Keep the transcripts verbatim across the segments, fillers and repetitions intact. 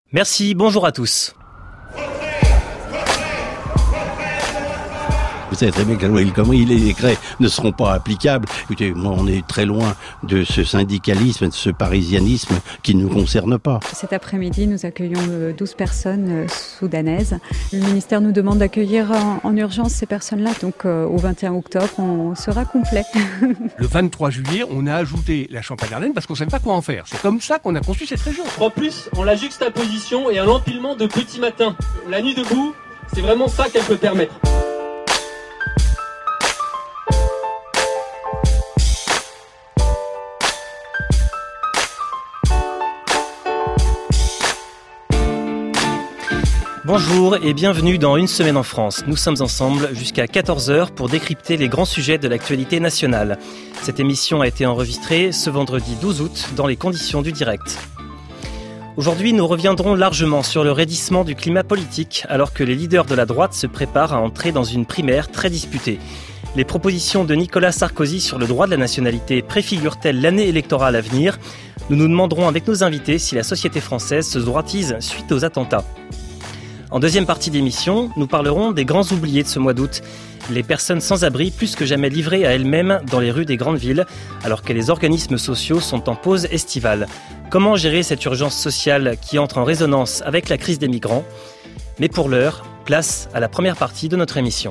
Merci, bonjour à tous. Vous savez très bien que la loi El Khomri, les décrets ne seront pas applicables. Écoutez, moi, on est très loin de ce syndicalisme, de ce parisianisme qui ne nous concerne pas. Cet après-midi, nous accueillons douze personnes soudanaises. Le ministère nous demande d'accueillir en, en urgence ces personnes-là. Donc, euh, au vingt et un octobre, on sera complet. Le vingt-trois juillet, on a ajouté la Champagne-Ardenne parce qu'on ne savait pas quoi en faire. C'est comme ça qu'on a conçu cette région. En plus, on la juxtaposition et un empilement de petits matins. La nuit debout, c'est vraiment ça qu'elle peut permettre. Bonjour et bienvenue dans Une semaine en France. Nous sommes ensemble jusqu'à quatorze heures pour décrypter les grands sujets de l'actualité nationale. Cette émission a été enregistrée ce vendredi douze août dans les conditions du direct. Aujourd'hui, nous reviendrons largement sur le raidissement du climat politique alors que les leaders de la droite se préparent à entrer dans une primaire très disputée. Les propositions de Nicolas Sarkozy sur le droit de la nationalité préfigurent-elles l'année électorale à venir ? Nous nous demanderons avec nos invités si la société française se droitise suite aux attentats. En deuxième partie d'émission, nous parlerons des grands oubliés de ce mois d'août. Les personnes sans abri plus que jamais livrées à elles-mêmes dans les rues des grandes villes, alors que les organismes sociaux sont en pause estivale. Comment gérer cette urgence sociale qui entre en résonance avec la crise des migrants ? Mais pour l'heure, place à la première partie de notre émission.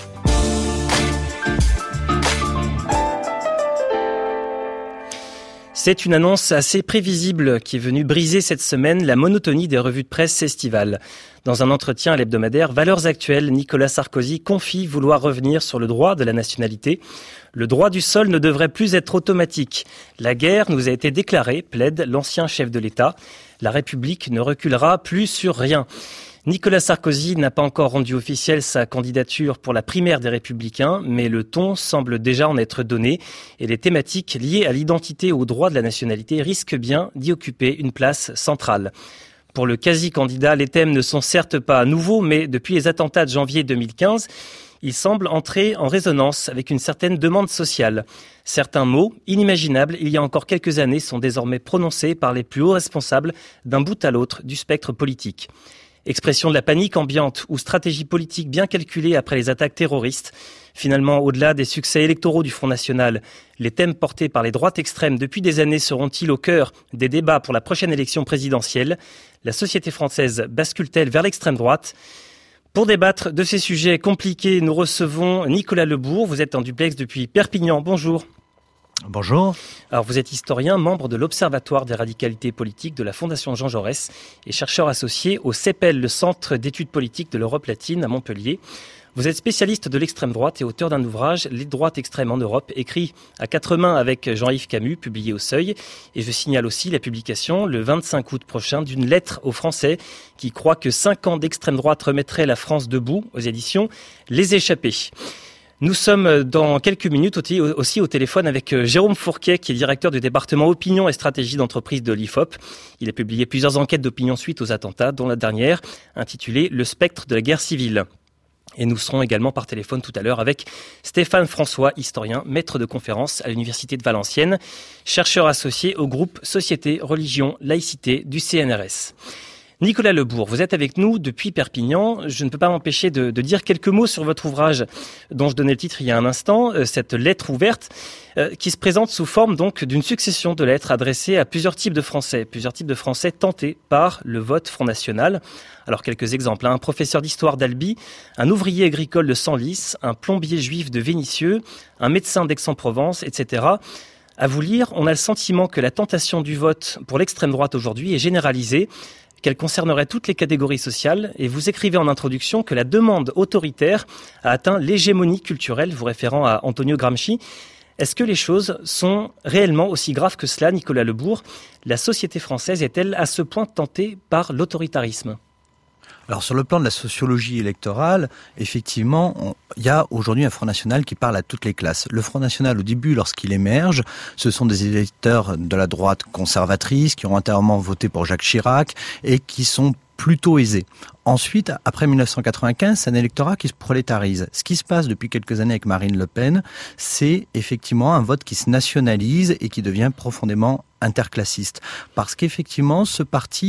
C'est une annonce assez prévisible qui est venue briser cette semaine la monotonie des revues de presse estivales. Dans un entretien à l'hebdomadaire Valeurs Actuelles, Nicolas Sarkozy confie vouloir revenir sur le droit de la nationalité. Le droit du sol ne devrait plus être automatique. La guerre nous a été déclarée, plaide l'ancien chef de l'État. La République ne reculera plus sur rien. Nicolas Sarkozy n'a pas encore rendu officielle sa candidature pour la primaire des Républicains, mais le ton semble déjà en être donné et les thématiques liées à l'identité et au droit de la nationalité risquent bien d'y occuper une place centrale. Pour le quasi-candidat, les thèmes ne sont certes pas nouveaux, mais depuis les attentats de janvier deux mille quinze, ils semblent entrer en résonance avec une certaine demande sociale. Certains mots, inimaginables il y a encore quelques années, sont désormais prononcés par les plus hauts responsables d'un bout à l'autre du spectre politique. Expression de la panique ambiante ou stratégie politique bien calculée après les attaques terroristes. Finalement, au-delà des succès électoraux du Front National, les thèmes portés par les droites extrêmes depuis des années seront-ils au cœur des débats pour la prochaine élection présidentielle ? La société française bascule-t-elle vers l'extrême droite ? Pour débattre de ces sujets compliqués, nous recevons Nicolas Lebourg. Vous êtes en duplex depuis Perpignan. Bonjour. Bonjour. Alors vous êtes historien, membre de l'Observatoire des radicalités politiques de la Fondation Jean Jaurès et chercheur associé au CEPEL, le Centre d'études politiques de l'Europe latine à Montpellier. Vous êtes spécialiste de l'extrême droite et auteur d'un ouvrage, Les droites extrêmes en Europe, écrit à quatre mains avec Jean-Yves Camus, publié au Seuil. Et je signale aussi la publication, le vingt-cinq août prochain, d'une lettre aux Français qui croient que cinq ans d'extrême droite remettraient la France debout, aux éditions Les Échappés. Nous sommes dans quelques minutes aussi au téléphone avec Jérôme Fourquet, qui est directeur du département opinion et stratégie d'entreprise de l'I F O P. Il a publié plusieurs enquêtes d'opinion suite aux attentats, dont la dernière, intitulée « Le spectre de la guerre civile ». Et nous serons également par téléphone tout à l'heure avec Stéphane François, historien, maître de conférence à l'Université de Valenciennes, chercheur associé au groupe Société, Religion, Laïcité du C N R S. Nicolas Lebourg, vous êtes avec nous depuis Perpignan. Je ne peux pas m'empêcher de, de dire quelques mots sur votre ouvrage dont je donnais le titre il y a un instant, euh, cette lettre ouverte, euh, qui se présente sous forme donc d'une succession de lettres adressées à plusieurs types de Français, plusieurs types de Français tentés par le vote Front National. Alors quelques exemples, hein. Un professeur d'histoire d'Albi, un ouvrier agricole de Senlis, un plombier juif de Vénissieux, un médecin d'Aix-en-Provence, et cetera. À vous lire, on a le sentiment que la tentation du vote pour l'extrême droite aujourd'hui est généralisée, qu'elle concernerait toutes les catégories sociales, et vous écrivez en introduction que la demande autoritaire a atteint l'hégémonie culturelle, vous référant à Antonio Gramsci. Est-ce que les choses sont réellement aussi graves que cela, Nicolas Lebourg ? La société française est-elle à ce point tentée par l'autoritarisme ? Alors sur le plan de la sociologie électorale, effectivement, il y a aujourd'hui un Front National qui parle à toutes les classes. Le Front National, au début, lorsqu'il émerge, ce sont des électeurs de la droite conservatrice qui ont antérieurement voté pour Jacques Chirac et qui sont plutôt aisés. Ensuite, après mille neuf cent quatre-vingt-quinze, c'est un électorat qui se prolétarise. Ce qui se passe depuis quelques années avec Marine Le Pen, c'est effectivement un vote qui se nationalise et qui devient profondément interclassiste. Parce qu'effectivement, ce parti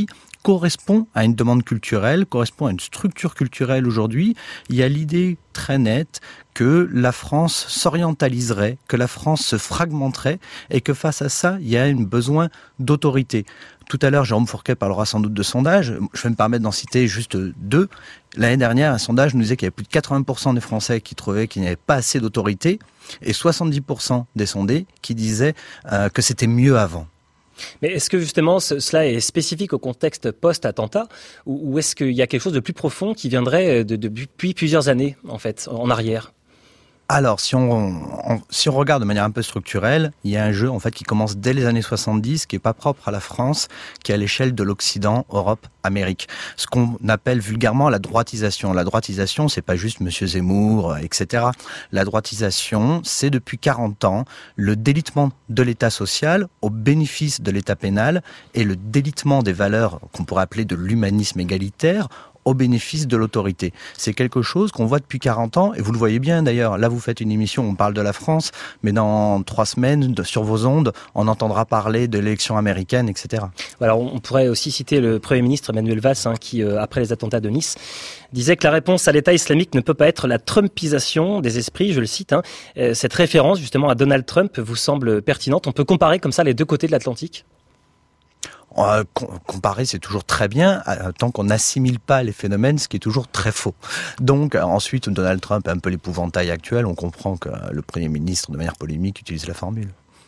correspond à une demande culturelle, correspond à une structure culturelle aujourd'hui. Il y a l'idée très nette que la France s'orientaliserait, que la France se fragmenterait et que face à ça, il y a un besoin d'autorité. Tout à l'heure, Jérôme Fourquet parlera sans doute de sondages. Je vais me permettre d'en citer juste deux. L'année dernière, un sondage nous disait qu'il y avait plus de quatre-vingts pour cent des Français qui trouvaient qu'il n'y avait pas assez d'autorité et soixante-dix pour cent des sondés qui disaient euh, que c'était mieux avant. Mais est-ce que justement ce, cela est spécifique au contexte post-attentat ou, ou est-ce qu'il y a quelque chose de plus profond qui viendrait de, de, depuis plusieurs années en fait, en arrière ? Alors, si on, on, si on regarde de manière un peu structurelle, il y a un jeu en fait qui commence dès les années soixante-dix, qui est pas propre à la France, qui est à l'échelle de l'Occident, Europe, Amérique. Ce qu'on appelle vulgairement la droitisation. La droitisation, c'est pas juste Monsieur Zemmour, et cetera. La droitisation, c'est depuis quarante ans le délitement de l'État social au bénéfice de l'État pénal et le délitement des valeurs qu'on pourrait appeler de l'humanisme égalitaire au bénéfice de l'autorité. C'est quelque chose qu'on voit depuis quarante ans, et vous le voyez bien d'ailleurs, là vous faites une émission, on parle de la France, mais dans trois semaines, de, sur vos ondes, on entendra parler de l'élection américaine, et cetera. Alors on pourrait aussi citer le Premier ministre Manuel Valls, hein, qui, euh, après les attentats de Nice, disait que la réponse à l'État islamique ne peut pas être la trumpisation des esprits, je le cite. Hein. Euh, cette référence justement à Donald Trump vous semble pertinente. On peut comparer comme ça les deux côtés de l'Atlantique ? Euh, comparer, c'est toujours très bien, euh, tant qu'on n'assimile pas les phénomènes, ce qui est toujours très faux. Donc, euh, ensuite, Donald Trump est un peu l'épouvantail actuel. On comprend que euh, le Premier ministre, de manière polémique, utilise la formule.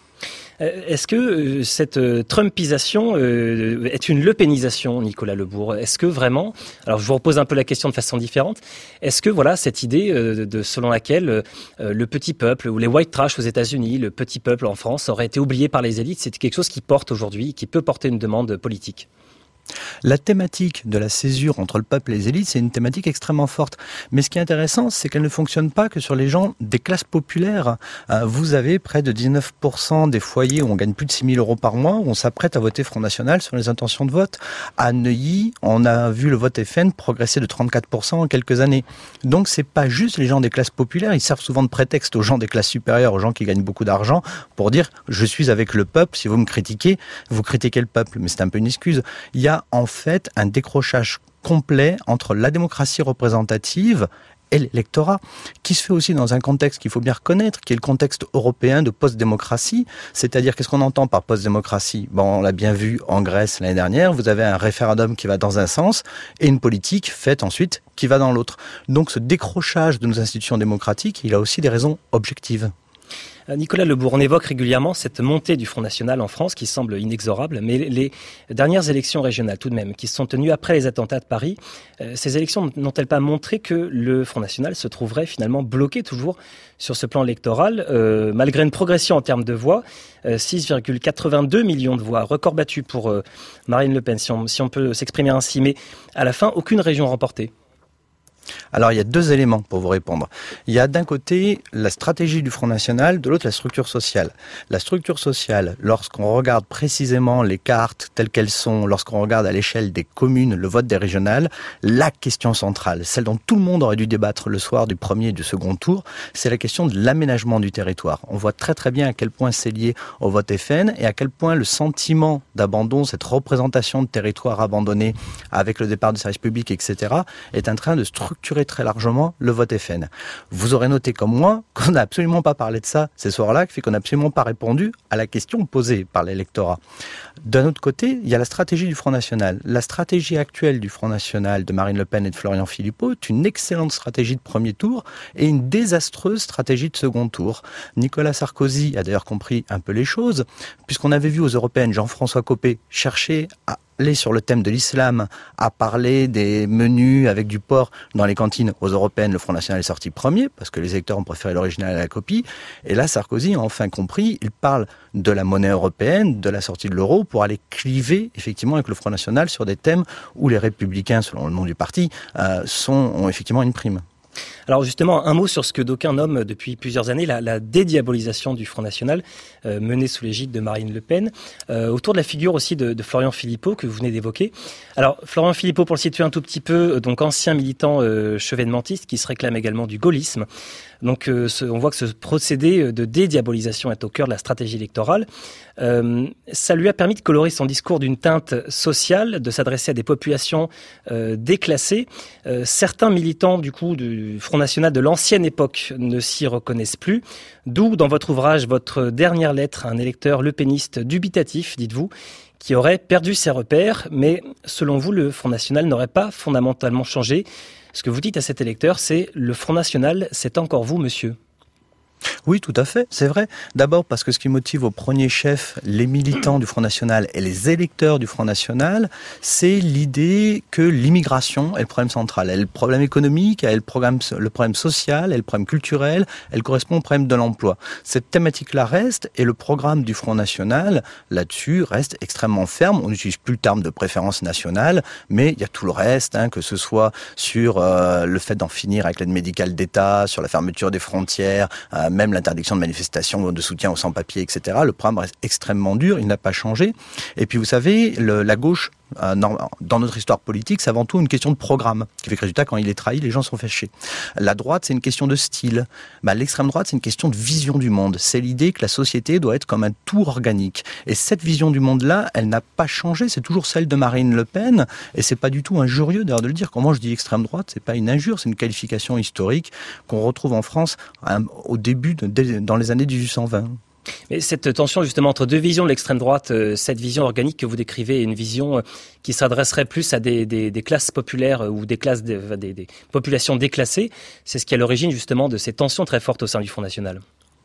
Est-ce que cette trumpisation est une lepénisation, Nicolas Lebourg ? Est-ce que vraiment, alors je vous repose un peu la question de façon différente, est-ce que voilà cette idée de, selon laquelle le petit peuple ou les white trash aux États-Unis, le petit peuple en France aurait été oublié par les élites, c'est quelque chose qui porte aujourd'hui, qui peut porter une demande politique ? La thématique de la césure entre le peuple et les élites, c'est une thématique extrêmement forte. Mais ce qui est intéressant, c'est qu'elle ne fonctionne pas que sur les gens des classes populaires. Vous avez près de dix-neuf pour cent des foyers où on gagne plus de six mille euros par mois, où on s'apprête à voter Front National sur les intentions de vote. À Neuilly, on a vu le vote F N progresser de trente-quatre pour cent en quelques années. Donc c'est pas juste les gens des classes populaires, ils servent souvent de prétexte aux gens des classes supérieures, aux gens qui gagnent beaucoup d'argent, pour dire « je suis avec le peuple, si vous me critiquez, vous critiquez le peuple ». Mais c'est un peu une excuse. Il y a en fait un décrochage complet entre la démocratie représentative et l'électorat, qui se fait aussi dans un contexte qu'il faut bien reconnaître, qui est le contexte européen de post-démocratie. C'est-à-dire, qu'est-ce qu'on entend par post-démocratie ? Bon, on l'a bien vu en Grèce l'année dernière, vous avez un référendum qui va dans un sens et une politique faite ensuite qui va dans l'autre. Donc ce décrochage de nos institutions démocratiques, il a aussi des raisons objectives. Nicolas Lebourg, on évoque régulièrement cette montée du Front National en France qui semble inexorable, mais les dernières élections régionales tout de même, qui se sont tenues après les attentats de Paris, euh, ces élections n'ont-elles pas montré que le Front National se trouverait finalement bloqué toujours sur ce plan électoral, euh, malgré une progression en termes de voix, euh, six virgule quatre-vingt-deux millions de voix, record battu pour euh, Marine Le Pen, si on, si on peut s'exprimer ainsi, mais à la fin, aucune région remportée. Alors il y a deux éléments pour vous répondre. Il y a d'un côté la stratégie du Front National, de l'autre la structure sociale. La structure sociale, lorsqu'on regarde précisément les cartes telles qu'elles sont, lorsqu'on regarde à l'échelle des communes le vote des régionales, la question centrale, celle dont tout le monde aurait dû débattre le soir du premier et du second tour, c'est la question de l'aménagement du territoire. On voit très très bien à quel point c'est lié au vote F N et à quel point le sentiment d'abandon, cette représentation de territoire abandonné avec le départ du service public, et cetera, est en train de structurer très largement le vote F N. Vous aurez noté comme moi qu'on n'a absolument pas parlé de ça ces soirs-là, qui fait qu'on n'a absolument pas répondu à la question posée par l'électorat. D'un autre côté, il y a la stratégie du Front National. La stratégie actuelle du Front National de Marine Le Pen et de Florian Philippot est une excellente stratégie de premier tour et une désastreuse stratégie de second tour. Nicolas Sarkozy a d'ailleurs compris un peu les choses, puisqu'on avait vu aux européennes Jean-François Copé chercher à aller sur le thème de l'islam, à parler des menus avec du porc dans les cantines aux européennes. Le Front National est sorti premier, parce que les électeurs ont préféré l'original à la copie. Et là, Sarkozy a enfin compris, il parle de la monnaie européenne, de la sortie de l'euro, pour aller cliver, effectivement, avec le Front National sur des thèmes où les Républicains, selon le nom du parti, euh, sont, ont effectivement une prime. Alors justement, un mot sur ce que d'aucuns nomment depuis plusieurs années la, la dédiabolisation du Front National, euh, menée sous l'égide de Marine Le Pen, euh, autour de la figure aussi de, de Florian Philippot que vous venez d'évoquer. Alors Florian Philippot, pour le situer un tout petit peu, donc ancien militant euh, chevènementiste qui se réclame également du gaullisme. Donc euh, ce, on voit que ce procédé de dédiabolisation est au cœur de la stratégie électorale. Euh, ça lui a permis de colorer son discours d'une teinte sociale, de s'adresser à des populations euh, déclassées. Euh, certains militants du coup du Front National de l'ancienne époque ne s'y reconnaissent plus. D'où dans votre ouvrage, votre dernière lettre à un électeur lepéniste dubitatif, dites-vous, qui aurait perdu ses repères. Mais selon vous, le Front National n'aurait pas fondamentalement changé. Ce que vous dites à cet électeur, c'est « le Front National, c'est encore vous, monsieur ». Oui, tout à fait, c'est vrai. D'abord parce que ce qui motive au premier chef les militants du Front National et les électeurs du Front National, c'est l'idée que l'immigration est le problème central. Elle est le problème économique, elle est le problème, le problème social, elle est le problème culturel, elle correspond au problème de l'emploi. Cette thématique-là reste, et le programme du Front National, là-dessus, reste extrêmement ferme. On n'utilise plus le terme de préférence nationale, mais il y a tout le reste, hein, que ce soit sur euh, le fait d'en finir avec l'aide médicale d'État, sur la fermeture des frontières, euh, même l'interdiction de manifestations de soutien aux sans-papiers, et cetera. Le programme reste extrêmement dur, il n'a pas changé. Et puis vous savez, le, la gauche, euh, dans notre histoire politique, c'est avant tout une question de programme, qui fait que résultat, quand il est trahi, les gens sont fâchés. La droite, c'est une question de style. Bah, l'extrême droite, c'est une question de vision du monde. C'est l'idée que la société doit être comme un tout organique. Et cette vision du monde-là, elle n'a pas changé, c'est toujours celle de Marine Le Pen, et c'est pas du tout injurieux d'ailleurs de le dire. Quand moi je dis extrême droite, c'est pas une injure, c'est une qualification historique qu'on retrouve en France hein, au début, de, dans les années dix-huit cent vingt. Mais cette tension justement entre deux visions de l'extrême droite, euh, cette vision organique que vous décrivez, une vision euh, qui s'adresserait plus à des, des, des classes populaires euh, ou des classes des, des, des populations déclassées, c'est ce qui est à l'origine justement de ces tensions très fortes au sein du Front National.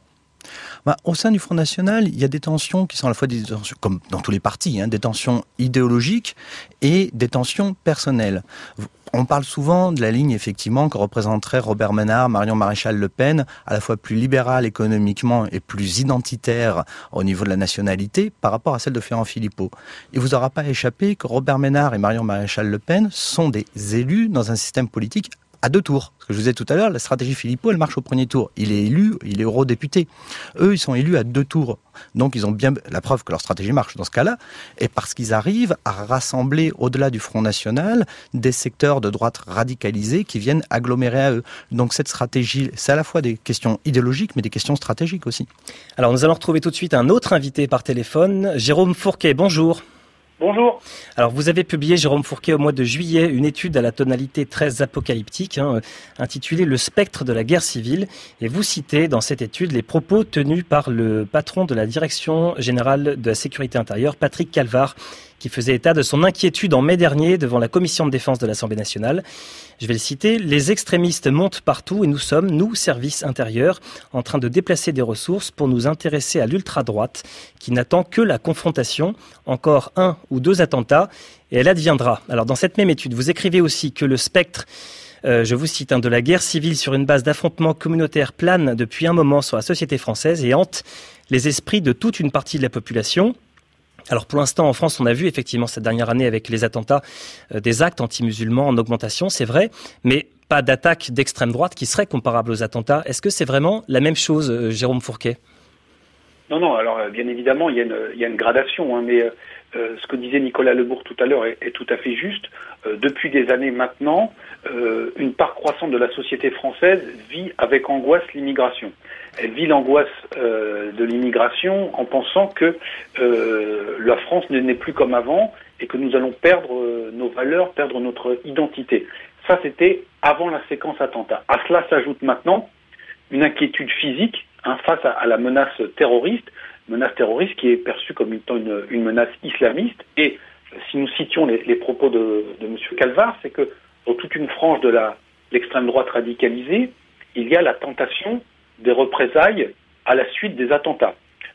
Bah, au sein du Front National, il y a des tensions qui sont à la fois des tensions, comme dans tous les partis, hein, des tensions idéologiques et des tensions personnelles. On parle souvent de la ligne, effectivement, que représenteraient Robert Ménard, Marion Maréchal Le Pen, à la fois plus libérale économiquement et plus identitaire au niveau de la nationalité par rapport à celle de Florian Philippot. Il vous aura pas échappé que Robert Ménard et Marion Maréchal Le Pen sont des élus dans un système politique à deux tours. Ce que je vous disais tout à l'heure, la stratégie Philippot, elle marche au premier tour. Il est élu, il est eurodéputé. Eux, ils sont élus à deux tours. Donc, ils ont bien la preuve que leur stratégie marche dans ce cas-là, et parce qu'ils arrivent à rassembler, au-delà du Front National, des secteurs de droite radicalisés qui viennent agglomérer à eux. Donc, cette stratégie, c'est à la fois des questions idéologiques, mais des questions stratégiques aussi. Alors, nous allons retrouver tout de suite un autre invité par téléphone, Jérôme Fourquet. Bonjour. Bonjour. Alors, vous avez publié, Jérôme Fourquet, au mois de juillet, une étude à la tonalité très apocalyptique, hein, intitulée « Le spectre de la guerre civile ». Et vous citez dans cette étude les propos tenus par le patron de la Direction générale de la sécurité intérieure, Patrick Calvar, qui faisait état de son inquiétude en mai dernier devant la commission de défense de l'Assemblée nationale. Je vais le citer, « Les extrémistes montent partout et nous sommes, nous, services intérieurs, en train de déplacer des ressources pour nous intéresser à l'ultra-droite qui n'attend que la confrontation, encore un ou deux attentats et elle adviendra. » Alors dans cette même étude, vous écrivez aussi que le spectre, euh, je vous cite, hein, de la guerre civile sur une base d'affrontements communautaires plane depuis un moment sur la société française et hante les esprits de toute une partie de la population. Alors pour l'instant, en France, on a vu effectivement cette dernière année avec les attentats euh, des actes anti-musulmans en augmentation, c'est vrai, mais pas d'attaque d'extrême droite qui serait comparable aux attentats. Est-ce que c'est vraiment la même chose, euh, Jérôme Fourquet ? Non, non, alors euh, bien évidemment, il y a une, il y a une gradation, hein, mais euh, ce que disait Nicolas Lebourg tout à l'heure est, est tout à fait juste. Euh, depuis des années maintenant, euh, une part croissante de la société française vit avec angoisse l'immigration. Elle vit l'angoisse euh, de l'immigration en pensant que euh, la France n'est plus comme avant et que nous allons perdre euh, nos valeurs, perdre notre identité. Ça, c'était avant la séquence attentat. À cela s'ajoute maintenant une inquiétude physique hein, face à, à la menace terroriste, menace terroriste qui est perçue comme étant une, une menace islamiste. Et si nous citions les, les propos de, de M. Calvar, c'est que dans toute une frange de la, l'extrême droite radicalisée, il y a la tentation des représailles à la suite des attentats.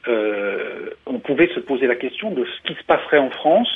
Euh, on pouvait se poser la question de ce qui se passerait en France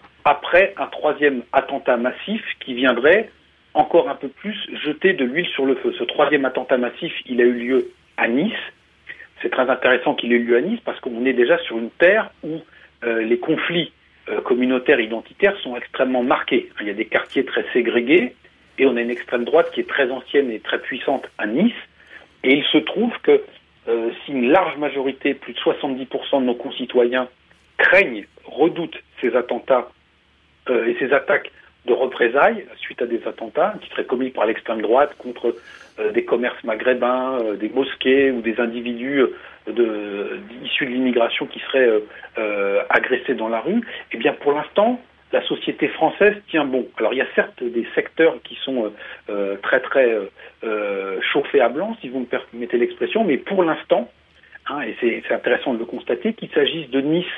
après un troisième attentat massif qui viendrait encore un peu plus jeter de l'huile sur le feu. Ce troisième attentat massif, il a eu lieu à Nice. C'est très intéressant qu'il ait eu lieu à Nice parce qu'on est déjà sur une terre où euh, les conflits euh, communautaires identitaires sont extrêmement marqués. Il y a des quartiers très ségrégés et on a une extrême droite qui est très ancienne et très puissante à Nice. Et il se trouve que euh, si une large majorité, plus de soixante-dix pour cent de nos concitoyens, craignent, redoutent ces attentats euh, et ces attaques de représailles suite à des attentats qui seraient commis par l'extrême droite contre euh, des commerces maghrébins, euh, des mosquées ou des individus euh, de, issus de l'immigration qui seraient euh, euh, agressés dans la rue, eh bien pour l'instant, la société française tient bon. Alors il y a certes des secteurs qui sont euh, euh, très très euh, chauffés à blanc, si vous me permettez l'expression, mais pour l'instant, hein, et c'est, c'est intéressant de le constater, qu'il s'agisse de Nice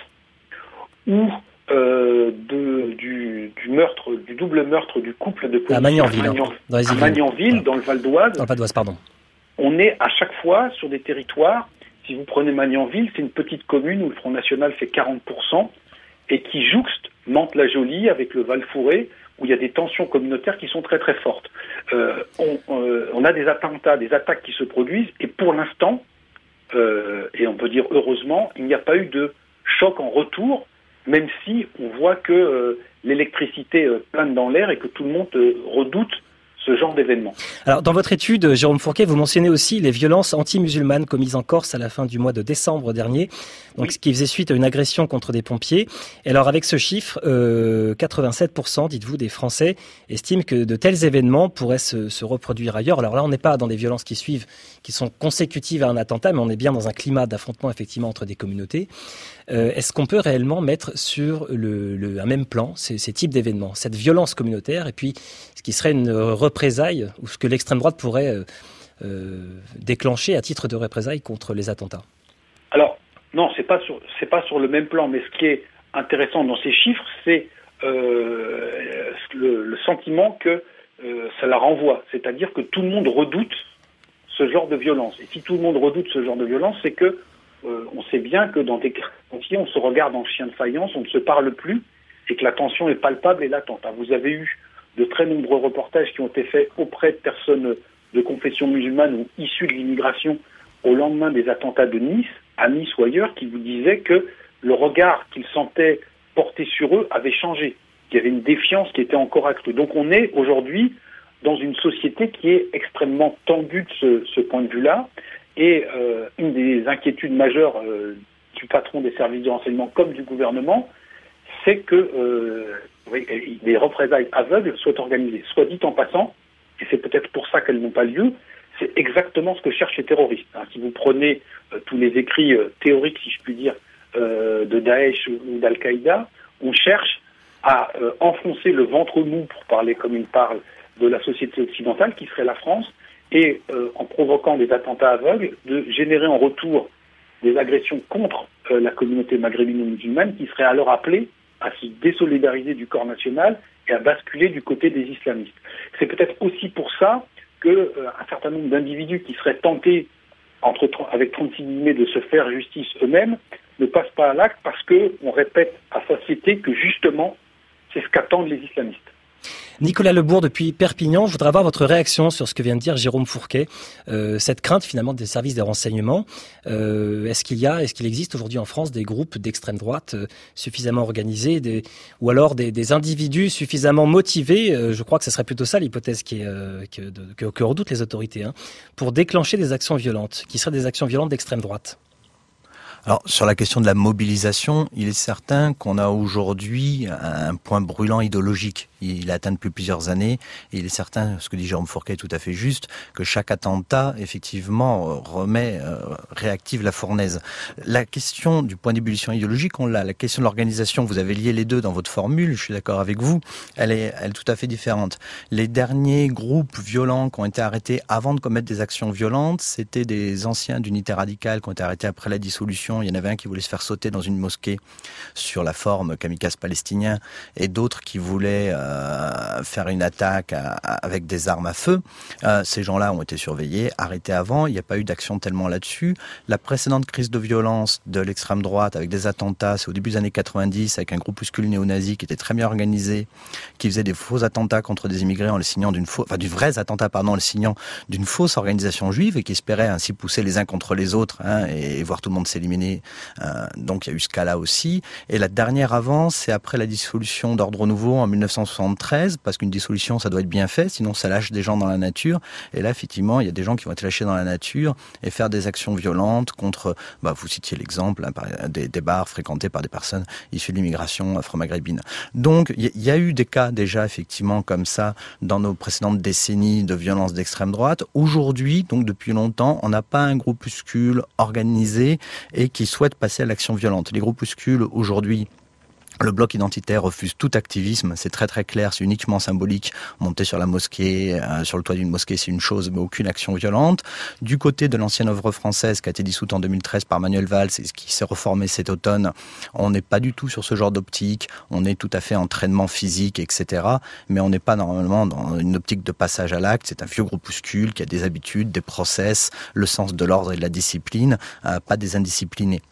ou euh, de, du, du meurtre, du double meurtre du couple de policiers à Magnanville, à, Magnan, hein, dans, les à Magnanville, dans le Val d'Oise. Dans le Val d'Oise, pardon. On est à chaque fois sur des territoires. Si vous prenez Magnanville, c'est une petite commune où le Front National fait quarante pour cent et qui jouxte Mantes-la-Jolie avec le Val-Fouré, où il y a des tensions communautaires qui sont très très fortes. Euh, on, euh, on a des attentats, des attaques qui se produisent, et pour l'instant, euh, et on peut dire heureusement, il n'y a pas eu de choc en retour, même si on voit que euh, l'électricité euh, plane dans l'air et que tout le monde euh, redoute ce genre d'événement. Alors, dans votre étude, Jérôme Fourquet, vous mentionnez aussi les violences anti-musulmanes commises en Corse à la fin du mois de décembre dernier, donc oui. Ce qui faisait suite à une agression contre des pompiers. Et alors, avec ce chiffre, euh, quatre-vingt-sept pour cent, dites-vous, des Français estiment que de tels événements pourraient se, se reproduire ailleurs. Alors là, on n'est pas dans des violences qui suivent, qui sont consécutives à un attentat, mais on est bien dans un climat d'affrontement, effectivement, entre des communautés. Euh, est-ce qu'on peut réellement mettre sur le, le, un même plan ces, ces types d'événements, cette violence communautaire, et puis ce qui serait une représailles ou ce que l'extrême droite pourrait euh, euh, déclencher à titre de représailles contre les attentats? Alors, non, c'est pas sur, c'est pas sur le même plan, mais ce qui est intéressant dans ces chiffres, c'est euh, le, le sentiment que euh, ça la renvoie, c'est-à-dire que tout le monde redoute ce genre de violence. Et si tout le monde redoute ce genre de violence, c'est que euh, on sait bien que dans des quartiers, on se regarde en chien de faïence, on ne se parle plus, et que la tension est palpable et latente. Vous avez eu de très nombreux reportages qui ont été faits auprès de personnes de confession musulmane ou issues de l'immigration au lendemain des attentats de Nice, à Nice ou ailleurs, qui vous disaient que le regard qu'ils sentaient porté sur eux avait changé, qu'il y avait une défiance qui était encore accrue. Donc on est aujourd'hui dans une société qui est extrêmement tendue de ce, ce point de vue-là, et euh, une des inquiétudes majeures euh, du patron des services de renseignement comme du gouvernement, c'est que euh, oui, les représailles aveugles soient organisées. Soit dit en passant, et c'est peut-être pour ça qu'elles n'ont pas lieu, c'est exactement ce que cherchent les terroristes. Hein, si vous prenez euh, tous les écrits euh, théoriques, si je puis dire, euh, de Daesh ou d'Al-Qaïda, on cherche à euh, enfoncer le ventre mou, pour parler comme il parle, de la société occidentale, qui serait la France, et euh, en provoquant des attentats aveugles, de générer en retour des agressions contre euh, la communauté maghrébino-musulmane, qui serait alors appelée à se désolidariser du corps national et à basculer du côté des islamistes. C'est peut-être aussi pour ça que euh, un certain nombre d'individus qui seraient tentés, entre, avec trente-six guillemets, de se faire justice eux-mêmes, ne passent pas à l'acte parce qu'on répète à satiété que justement, c'est ce qu'attendent les islamistes. Nicolas Lebourg, depuis Perpignan, je voudrais avoir votre réaction sur ce que vient de dire Jérôme Fourquet. Euh, cette crainte finalement des services de renseignement, euh, est-ce qu'il y a, est-ce qu'il existe aujourd'hui en France des groupes d'extrême droite euh, suffisamment organisés, des, ou alors des, des individus suffisamment motivés, euh, je crois que ce serait plutôt ça l'hypothèse qui est, euh, que, de, que, que redoutent les autorités, hein, pour déclencher des actions violentes, qui seraient des actions violentes d'extrême droite? Alors, sur la question de la mobilisation, il est certain qu'on a aujourd'hui un point brûlant idéologique. Il est atteint depuis plusieurs années, et il est certain, ce que dit Jérôme Fourquet est tout à fait juste, que chaque attentat, effectivement, remet, euh, réactive la fournaise. La question du point d'ébullition idéologique, on l'a. La question de l'organisation, vous avez lié les deux dans votre formule, je suis d'accord avec vous, elle est, elle est tout à fait différente. Les derniers groupes violents qui ont été arrêtés avant de commettre des actions violentes, c'était des anciens d'unités radicales qui ont été arrêtés après la dissolution. Il y en avait un qui voulait se faire sauter dans une mosquée sur la forme kamikaze palestinien, et d'autres qui voulaient euh, faire une attaque à, à, avec des armes à feu. Euh, ces gens-là ont été surveillés, arrêtés avant. Il n'y a pas eu d'action tellement là-dessus. La précédente crise de violence de l'extrême droite avec des attentats, c'est au début des années quatre-vingt-dix, avec un groupuscule néo-nazi qui était très bien organisé, qui faisait des faux attentats contre des immigrés en le signant d'une fausse, enfin du vrai attentat pardon, en le signant d'une fausse organisation juive, et qui espérait ainsi pousser les uns contre les autres, hein, et, et voir tout le monde s'éliminer décennée. Euh, donc il y a eu ce cas-là aussi. Et la dernière avance, c'est après la dissolution d'Ordre Nouveau en mille neuf cent soixante-treize, parce qu'une dissolution, ça doit être bien fait, sinon ça lâche des gens dans la nature. Et là, effectivement, il y a des gens qui vont être lâchés dans la nature et faire des actions violentes contre, bah, vous citiez l'exemple, hein, des, des bars fréquentés par des personnes issues de l'immigration afro-maghrébine. Donc il y, y a eu des cas déjà, effectivement, comme ça, dans nos précédentes décennies de violence d'extrême droite. Aujourd'hui, donc depuis longtemps, on n'a pas un groupuscule organisé et qui souhaite passer à l'action violente. Les groupuscules, aujourd'hui, le bloc identitaire refuse tout activisme, c'est très très clair, c'est uniquement symbolique. Monter sur la mosquée, euh, sur le toit d'une mosquée, c'est une chose, mais aucune action violente. Du côté de l'ancienne œuvre française qui a été dissoute en deux mille treize par Manuel Valls et qui s'est reformée cet automne, on n'est pas du tout sur ce genre d'optique, on est tout à fait entraînement physique, et cetera. Mais on n'est pas normalement dans une optique de passage à l'acte, c'est un vieux groupuscule qui a des habitudes, des process, le sens de l'ordre et de la discipline, euh, pas des indisciplinés.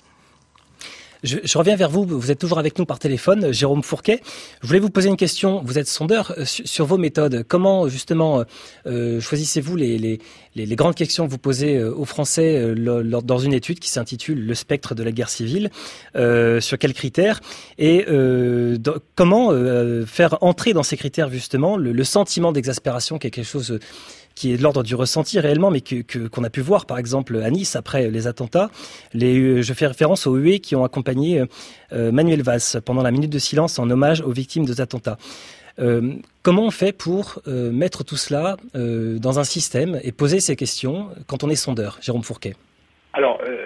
Je, je reviens vers vous, vous êtes toujours avec nous par téléphone, Jérôme Fourquet. Je voulais vous poser une question, vous êtes sondeur, sur, sur vos méthodes. Comment justement euh, choisissez-vous les, les, les, les grandes questions que vous posez aux Français euh, lors, dans une étude qui s'intitule « Le spectre de la guerre civile euh, », sur quels critères? Et euh, dans, comment euh, faire entrer dans ces critères justement le, le sentiment d'exaspération qui est quelque chose qui est de l'ordre du ressenti réellement, mais que, que, qu'on a pu voir par exemple à Nice après les attentats. Les, je fais référence aux huées qui ont accompagné euh, Manuel Valls pendant la minute de silence en hommage aux victimes des attentats. Euh, comment on fait pour euh, mettre tout cela euh, dans un système et poser ces questions quand on est sondeur, Jérôme Fourquet? Alors, euh,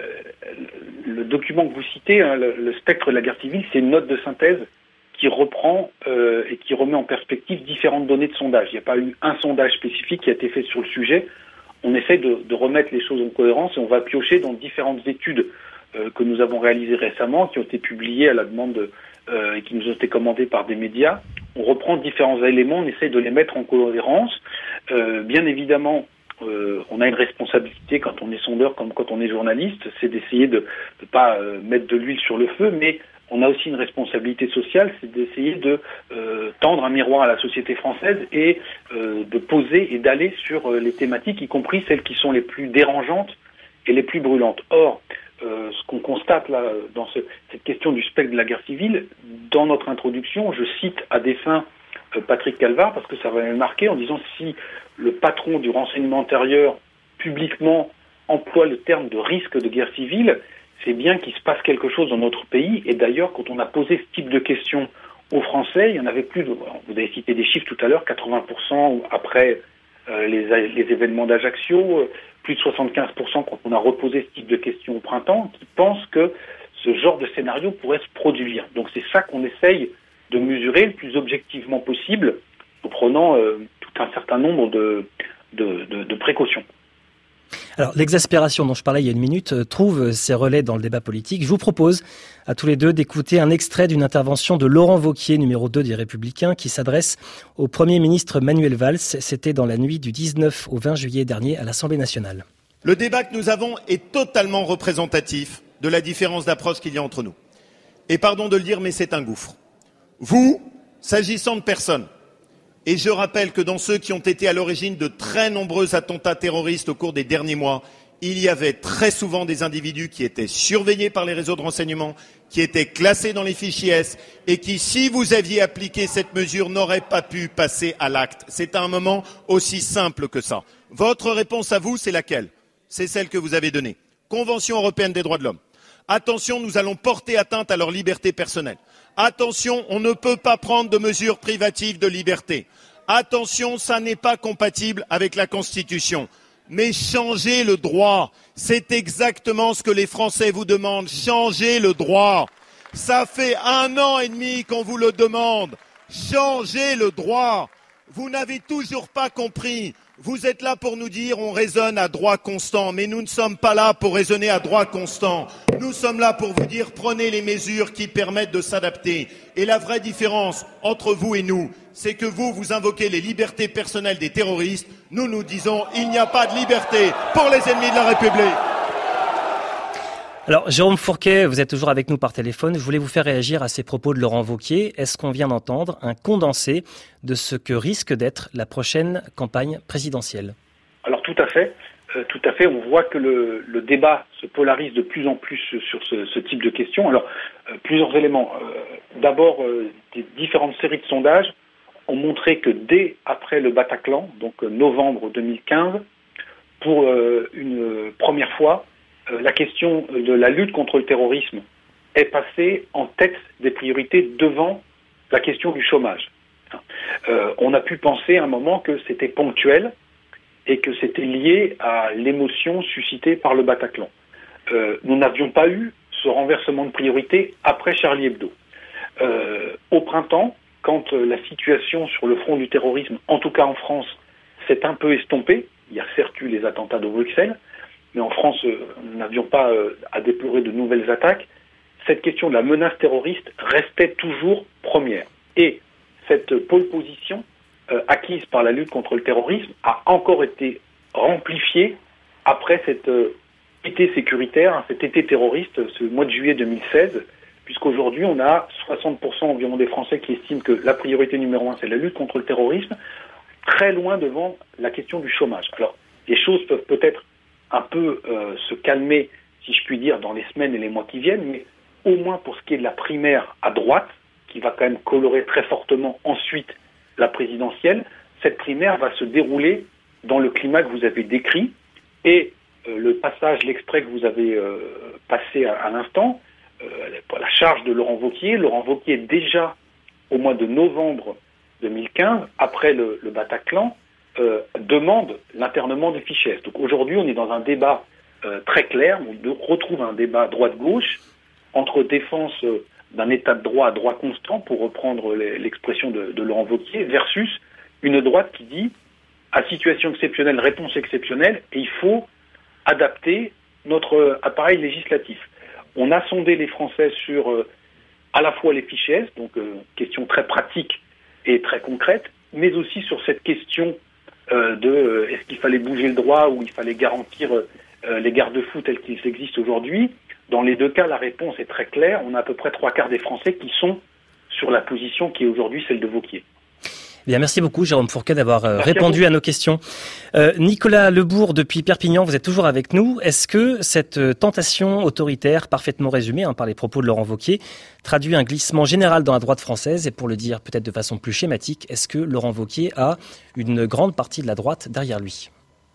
le document que vous citez, hein, le, le spectre de la guerre civile, c'est une note de synthèse qui reprend euh, et qui remet en perspective différentes données de sondage. Il n'y a pas eu un sondage spécifique qui a été fait sur le sujet. On essaie de, de remettre les choses en cohérence et on va piocher dans différentes études euh, que nous avons réalisées récemment, qui ont été publiées à la demande euh, et qui nous ont été commandées par des médias. On reprend différents éléments, on essaie de les mettre en cohérence. Euh, bien évidemment, euh, on a une responsabilité quand on est sondeur comme quand on est journaliste, c'est d'essayer de ne pas euh, mettre de l'huile sur le feu, mais on a aussi une responsabilité sociale, c'est d'essayer de euh, tendre un miroir à la société française et euh, de poser et d'aller sur euh, les thématiques, y compris celles qui sont les plus dérangeantes et les plus brûlantes. Or, euh, ce qu'on constate là dans ce, cette question du spectre de la guerre civile, dans notre introduction, je cite à dessein euh, Patrick Calvar, parce que ça va me marquer en disant si le patron du renseignement intérieur publiquement emploie le terme de risque de guerre civile, c'est bien qu'il se passe quelque chose dans notre pays. Et d'ailleurs, quand on a posé ce type de questions aux Français, il y en avait plus de... Vous avez cité des chiffres tout à l'heure, quatre-vingts pour cent après euh, les, les événements d'Ajaccio, euh, plus de soixante-quinze pour cent quand on a reposé ce type de questions au printemps, qui pensent que ce genre de scénario pourrait se produire. Donc c'est ça qu'on essaye de mesurer le plus objectivement possible, en prenant euh, tout un certain nombre de, de, de, de précautions. Alors, l'exaspération dont je parlais il y a une minute euh, trouve ses relais dans le débat politique. Je vous propose à tous les deux d'écouter un extrait d'une intervention de Laurent Wauquiez, numéro deux des Républicains, qui s'adresse au Premier ministre Manuel Valls. C'était dans la nuit du dix-neuf au vingt juillet dernier à l'Assemblée nationale. Le débat que nous avons est totalement représentatif de la différence d'approche qu'il y a entre nous. Et pardon de le dire, mais c'est un gouffre. Vous, s'agissant de personnes, et je rappelle que dans ceux qui ont été à l'origine de très nombreux attentats terroristes au cours des derniers mois, il y avait très souvent des individus qui étaient surveillés par les réseaux de renseignement, qui étaient classés dans les fichiers S et qui, si vous aviez appliqué cette mesure, n'auraient pas pu passer à l'acte. C'est un moment aussi simple que ça. Votre réponse à vous, c'est laquelle? C'est celle que vous avez donnée. Convention européenne des droits de l'homme. Attention, nous allons porter atteinte à leur liberté personnelle. Attention, on ne peut pas prendre de mesures privatives de liberté. Attention, ça n'est pas compatible avec la Constitution. Mais changez le droit. C'est exactement ce que les Français vous demandent. Changez le droit. Ça fait un an et demi qu'on vous le demande. Changez le droit. Vous n'avez toujours pas compris. Vous êtes là pour nous dire on raisonne à droit constant, mais nous ne sommes pas là pour raisonner à droit constant. Nous sommes là pour vous dire prenez les mesures qui permettent de s'adapter. Et la vraie différence entre vous et nous, c'est que vous, vous invoquez les libertés personnelles des terroristes. Nous, nous disons il n'y a pas de liberté pour les ennemis de la République. Alors, Jérôme Fourquet, vous êtes toujours avec nous par téléphone. Je voulais vous faire réagir à ces propos de Laurent Wauquiez. Est-ce qu'on vient d'entendre un condensé de ce que risque d'être la prochaine campagne présidentielle? Alors tout à fait. euh, tout à fait, on voit que le, le débat se polarise de plus en plus sur ce, ce type de questions. Alors, euh, plusieurs éléments. Euh, d'abord, euh, des différentes séries de sondages ont montré que dès après le Bataclan, donc euh, novembre deux mille quinze, pour euh, une première fois, euh, la question de la lutte contre le terrorisme est passée en tête des priorités devant la question du chômage. Euh, on a pu penser à un moment que c'était ponctuel et que c'était lié à l'émotion suscitée par le Bataclan. Euh, nous n'avions pas eu ce renversement de priorité après Charlie Hebdo. Euh, au printemps, quand euh, la situation sur le front du terrorisme, en tout cas en France, s'est un peu estompée, il y a certes eu les attentats de Bruxelles, mais en France, euh, nous n'avions pas euh, à déplorer de nouvelles attaques, cette question de la menace terroriste restait toujours première. Et cette pole position euh, acquise par la lutte contre le terrorisme a encore été amplifiée après cet euh, été sécuritaire, hein, cet été terroriste, ce mois de juillet deux mille seize, puisqu'aujourd'hui on a soixante pour cent environ des Français qui estiment que la priorité numéro un c'est la lutte contre le terrorisme, très loin devant la question du chômage. Alors, les choses peuvent peut-être un peu euh, se calmer, si je puis dire, dans les semaines et les mois qui viennent, mais au moins pour ce qui est de la primaire à droite, qui va quand même colorer très fortement ensuite la présidentielle, cette primaire va se dérouler dans le climat que vous avez décrit, et euh, le passage, l'extrait que vous avez euh, passé à, à l'instant, euh, la charge de Laurent Wauquiez, Laurent Wauquiez déjà au mois de novembre deux mille quinze, après le, le Bataclan, euh, demande l'internement des fichiers S. Donc aujourd'hui, on est dans un débat euh, très clair, on retrouve un débat droite-gauche, entre défense euh, d'un état de droit à droit constant, pour reprendre les, l'expression de, de Laurent Wauquiez, versus une droite qui dit, à situation exceptionnelle, réponse exceptionnelle, et il faut adapter notre appareil législatif. On a sondé les Français sur euh, à la fois les fichiers S, donc euh, question très pratique et très concrète, mais aussi sur cette question euh, de euh, est-ce qu'il fallait bouger le droit ou il fallait garantir euh, les garde-fous tels qu'ils existent aujourd'hui. Dans les deux cas, la réponse est très claire. On a à peu près trois quarts des Français qui sont sur la position qui est aujourd'hui celle de Wauquiez. Bien, merci beaucoup Jérôme Fourquet d'avoir euh, répondu à, à nos questions. Euh, Nicolas Lebourg, depuis Perpignan, vous êtes toujours avec nous. Est-ce que cette euh, tentation autoritaire, parfaitement résumée hein, par les propos de Laurent Wauquiez, traduit un glissement général dans la droite française? Et pour le dire peut-être de façon plus schématique, est-ce que Laurent Wauquiez a une grande partie de la droite derrière lui?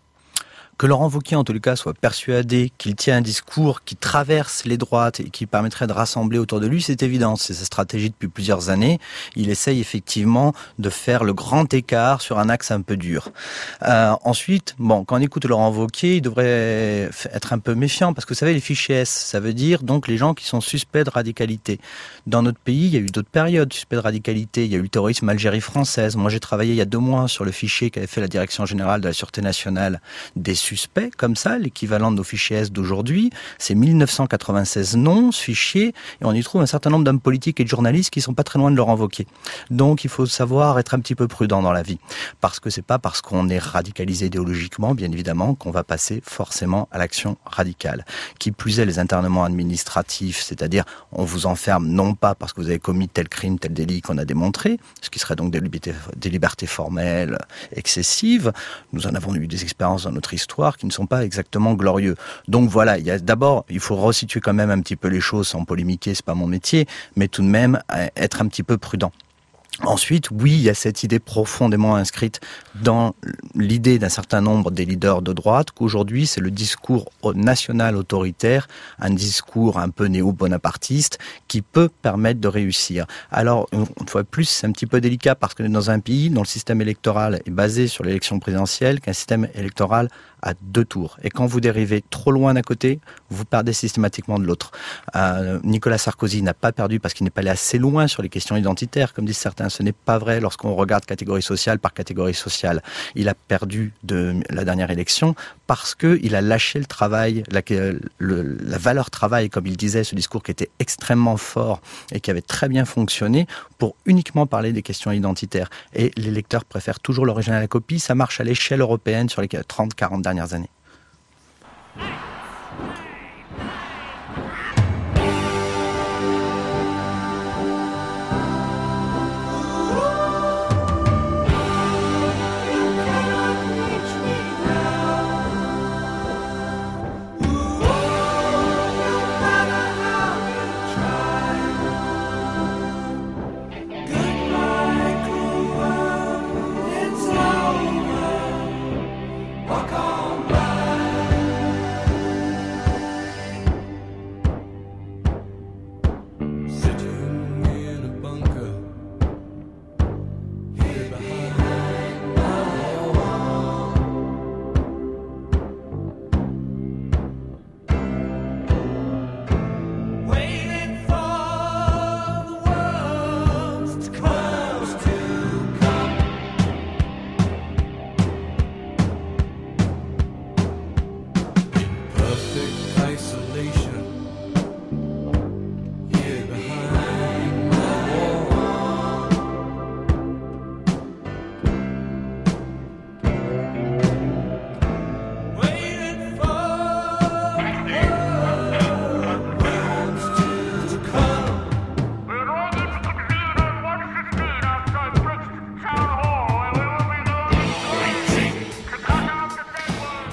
Que Laurent Wauquiez, en tous les cas, soit persuadé qu'il tient un discours qui traverse les droites et qui permettrait de rassembler autour de lui, c'est évident. C'est sa stratégie depuis plusieurs années. Il essaye effectivement de faire le grand écart sur un axe un peu dur. Euh, ensuite, bon, quand on écoute Laurent Wauquiez, il devrait être un peu méfiant parce que vous savez, les fichiers S, ça veut dire donc les gens qui sont suspects de radicalité. Dans notre pays, il y a eu d'autres périodes suspects de radicalité. Il y a eu le terrorisme Algérie française. Moi, j'ai travaillé il y a deux mois sur le fichier qu'avait fait la Direction générale de la Sûreté nationale des suspects, comme ça, l'équivalent de nos fichiers S d'aujourd'hui. C'est mille neuf cent quatre-vingt-seize noms, ce fichier, et on y trouve un certain nombre d'hommes politiques et de journalistes qui sont pas très loin de Laurent Wauquiez. Donc, il faut savoir être un petit peu prudent dans la vie. Parce que c'est pas parce qu'on est radicalisé idéologiquement, bien évidemment, qu'on va passer forcément à l'action radicale. Qui plus est, les internements administratifs, c'est-à-dire, on vous enferme non pas parce que vous avez commis tel crime, tel délit qu'on a démontré, ce qui serait donc des libertés, des libertés formelles excessives. Nous en avons eu des expériences dans notre histoire qui ne sont pas exactement glorieux. Donc voilà, il y a d'abord, il faut resituer quand même un petit peu les choses sans polémiquer, c'est pas mon métier, mais tout de même être un petit peu prudent. Ensuite, oui, il y a cette idée profondément inscrite dans l'idée d'un certain nombre des leaders de droite qu'aujourd'hui, c'est le discours national autoritaire, un discours un peu néo-bonapartiste qui peut permettre de réussir. Alors, une fois de plus, c'est un petit peu délicat parce qu'on est dans un pays dont le système électoral est basé sur l'élection présidentielle, qu'un système électoral à deux tours. Et quand vous dérivez trop loin d'un côté, vous perdez systématiquement de l'autre. Euh, Nicolas Sarkozy n'a pas perdu parce qu'il n'est pas allé assez loin sur les questions identitaires, comme disent certains. Ce n'est pas vrai lorsqu'on regarde catégorie sociale par catégorie sociale. Il a perdu de la dernière élection parce qu'il a lâché le travail, la, le, la valeur travail, comme il disait, ce discours qui était extrêmement fort et qui avait très bien fonctionné pour uniquement parler des questions identitaires. Et les lecteurs préfèrent toujours l'original à la copie. Ça marche à l'échelle européenne sur les trente quarante dernières années.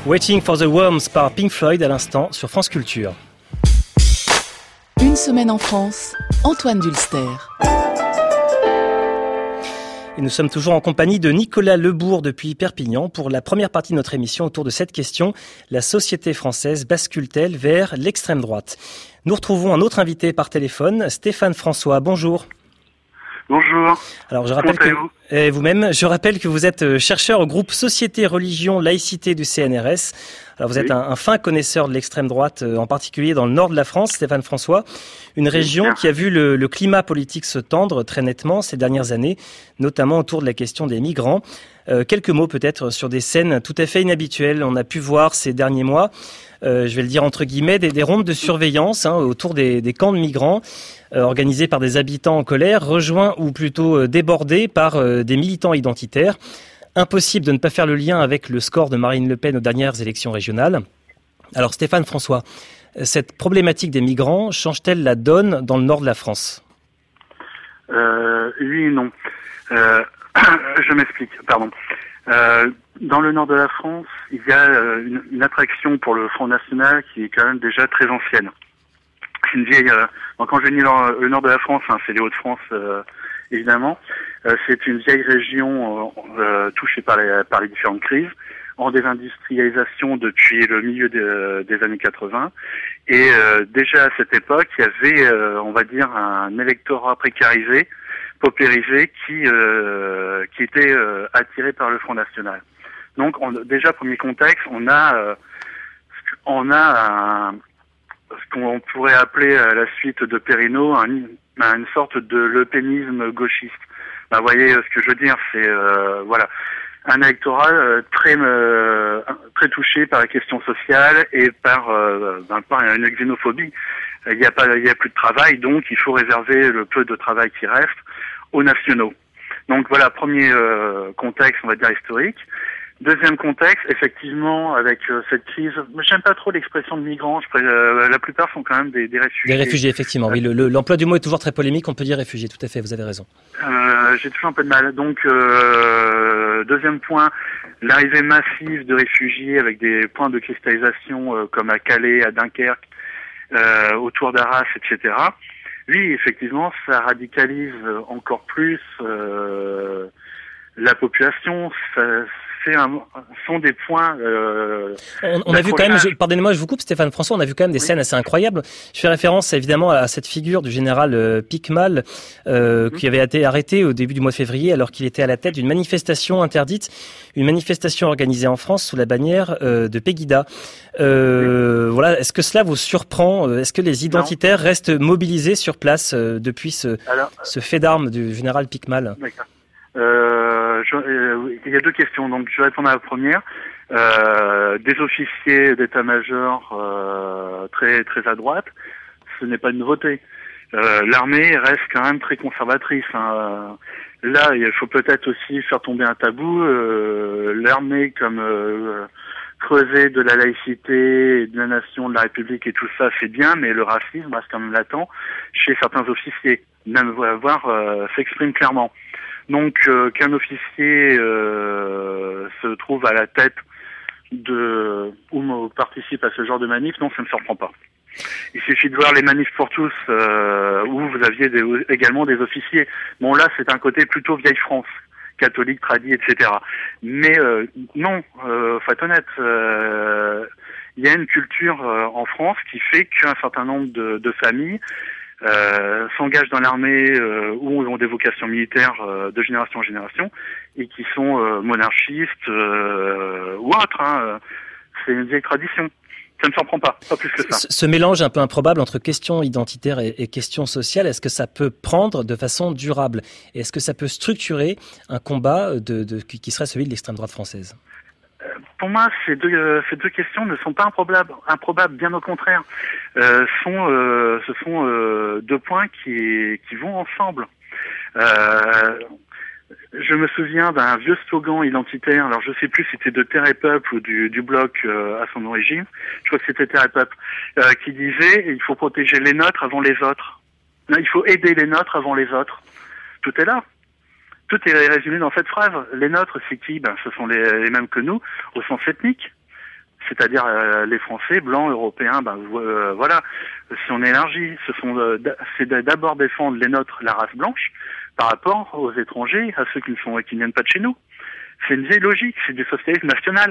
Waiting for the Worms par Pink Floyd à l'instant sur France Culture. Une semaine en France, Antoine Dulster. Et nous sommes toujours en compagnie de Nicolas Lebourg depuis Perpignan pour la première partie de notre émission autour de cette question. La société française bascule-t-elle vers l'extrême droite ? Nous retrouvons un autre invité par téléphone, Stéphane François. Bonjour. Bonjour. Alors je rappelle que vous et vous-même, je rappelle que vous êtes chercheur au groupe Société, Religion, Laïcité du C N R S. Alors vous oui. êtes un, un fin connaisseur de l'extrême droite, en particulier dans le nord de la France, Stéphane François, une région oui, qui a vu le, le climat politique se tendre très nettement ces dernières années, notamment autour de la question des migrants. Euh, quelques mots peut-être sur des scènes tout à fait inhabituelles. On a pu voir ces derniers mois, euh, je vais le dire entre guillemets, des, des rondes de surveillance hein, autour des, des camps de migrants, euh, organisés par des habitants en colère, rejoints ou plutôt euh, débordés par euh, des militants identitaires. Impossible de ne pas faire le lien avec le score de Marine Le Pen aux dernières élections régionales. Alors Stéphane François, cette problématique des migrants change-t-elle la donne dans le nord de la France ? euh, Oui et non. Euh, je m'explique, pardon. Euh, dans le nord de la France, il y a euh, une, une attraction pour le Front National qui est quand même déjà très ancienne. C'est une vieille. Euh, donc quand je dis le, le nord de la France, hein, c'est les Hauts-de-France euh, évidemment. Euh, c'est une vieille région euh, euh, touchée par les, par les différentes crises, en désindustrialisation depuis le milieu de, des années quatre-vingts. Et euh, déjà à cette époque, il y avait, euh, on va dire, un électorat précarisé, paupérisé, qui euh, qui était euh, attiré par le Front National. Donc on, déjà, premier contexte, on a euh, on a un, ce qu'on pourrait appeler à la suite de Perrineau un, une sorte de lepénisme gauchiste. Ben, vous voyez ce que je veux dire, c'est euh, voilà un électorat euh, très euh, très touché par la question sociale et par euh, ben, par une xénophobie. Il y a pas il y a plus de travail, donc il faut réserver le peu de travail qui reste aux nationaux. Donc voilà, premier euh, contexte, on va dire historique. Deuxième contexte, effectivement, avec euh, cette crise, j'aime pas trop l'expression de migrants, je, euh, la plupart sont quand même des, des réfugiés. Des réfugiés, effectivement, oui, le, le, l'emploi du mot est toujours très polémique, on peut dire réfugiés, tout à fait, vous avez raison. Euh, j'ai toujours un peu de mal. Donc, euh, deuxième point, l'arrivée massive de réfugiés avec des points de cristallisation euh, comme à Calais, à Dunkerque, euh, autour d'Arras, et cetera. Oui, effectivement, ça radicalise encore plus euh, la population, ça c'est un, sont des points. Euh, on, on a vu quand même, je, pardonnez-moi, je vous coupe, Stéphane François, on a vu quand même des oui. scènes assez incroyables. Je fais référence évidemment à cette figure du général euh, Piquemal, euh, mm-hmm. qui avait été arrêté au début du mois de février alors qu'il était à la tête d'une manifestation interdite, une manifestation organisée en France sous la bannière euh, de Pegida. Euh, oui. Voilà, est-ce que cela vous surprend ? Est-ce que les identitaires non. restent mobilisés sur place euh, depuis ce, alors, ce fait d'armes du général Piquemal ? D'accord. Euh, je, euh, il y a deux questions, donc je vais répondre à la première. Euh, des officiers d'état-major euh, très très à droite, ce n'est pas une nouveauté. Euh, l'armée reste quand même très conservatrice. Hein. Là, il faut peut-être aussi faire tomber un tabou. Euh, l'armée comme euh, creuset de la laïcité, de la nation, de la République et tout ça, c'est bien, mais le racisme reste quand même latent chez certains officiers, même voire euh, s'exprime clairement. Donc euh, qu'un officier euh, se trouve à la tête de ou participe à ce genre de manif, non, ça ne me surprend pas. Il suffit de voir les manifs pour tous euh, où vous aviez des, également des officiers. Bon là, c'est un côté plutôt vieille France, catholique, tradie, et cetera. Mais euh, non, euh, faut être honnête. Euh, il y a une culture euh, en France qui fait qu'un certain nombre de, de familles Euh, s'engagent dans l'armée euh, ou ont des vocations militaires euh, de génération en génération et qui sont euh, monarchistes euh, ou autres. Hein. C'est une vieille tradition. Ça ne s'en prend pas, pas plus que ça. Ce, ce mélange un peu improbable entre questions identitaires et, et questions sociales, est-ce que ça peut prendre de façon durable ? Et est-ce que ça peut structurer un combat de, de, qui serait celui de l'extrême droite française ? Pour moi, ces deux, euh, ces deux questions ne sont pas improbables, improbables, bien au contraire. Euh, sont, euh, ce sont euh, deux points qui, qui vont ensemble. Euh, je me souviens d'un vieux slogan identitaire, alors je sais plus si c'était de Terre et Peuple ou du, du Bloc euh, à son origine, je crois que c'était Terre et Peuple, euh, qui disait « il faut protéger les nôtres avant les autres ». Il faut aider les nôtres avant les autres. Tout est là. Tout est résumé dans cette phrase. Les nôtres, c'est qui ? Ben, ce sont les, les mêmes que nous, au sens ethnique. c'est-à-dire euh, les Français, blancs, européens, ben euh, voilà, si on élargit, ce sont euh, c'est d'abord défendre les nôtres, la race blanche, par rapport aux étrangers, à ceux qui ne sont qui ne viennent pas de chez nous. C'est une vieille logique, c'est du socialisme national.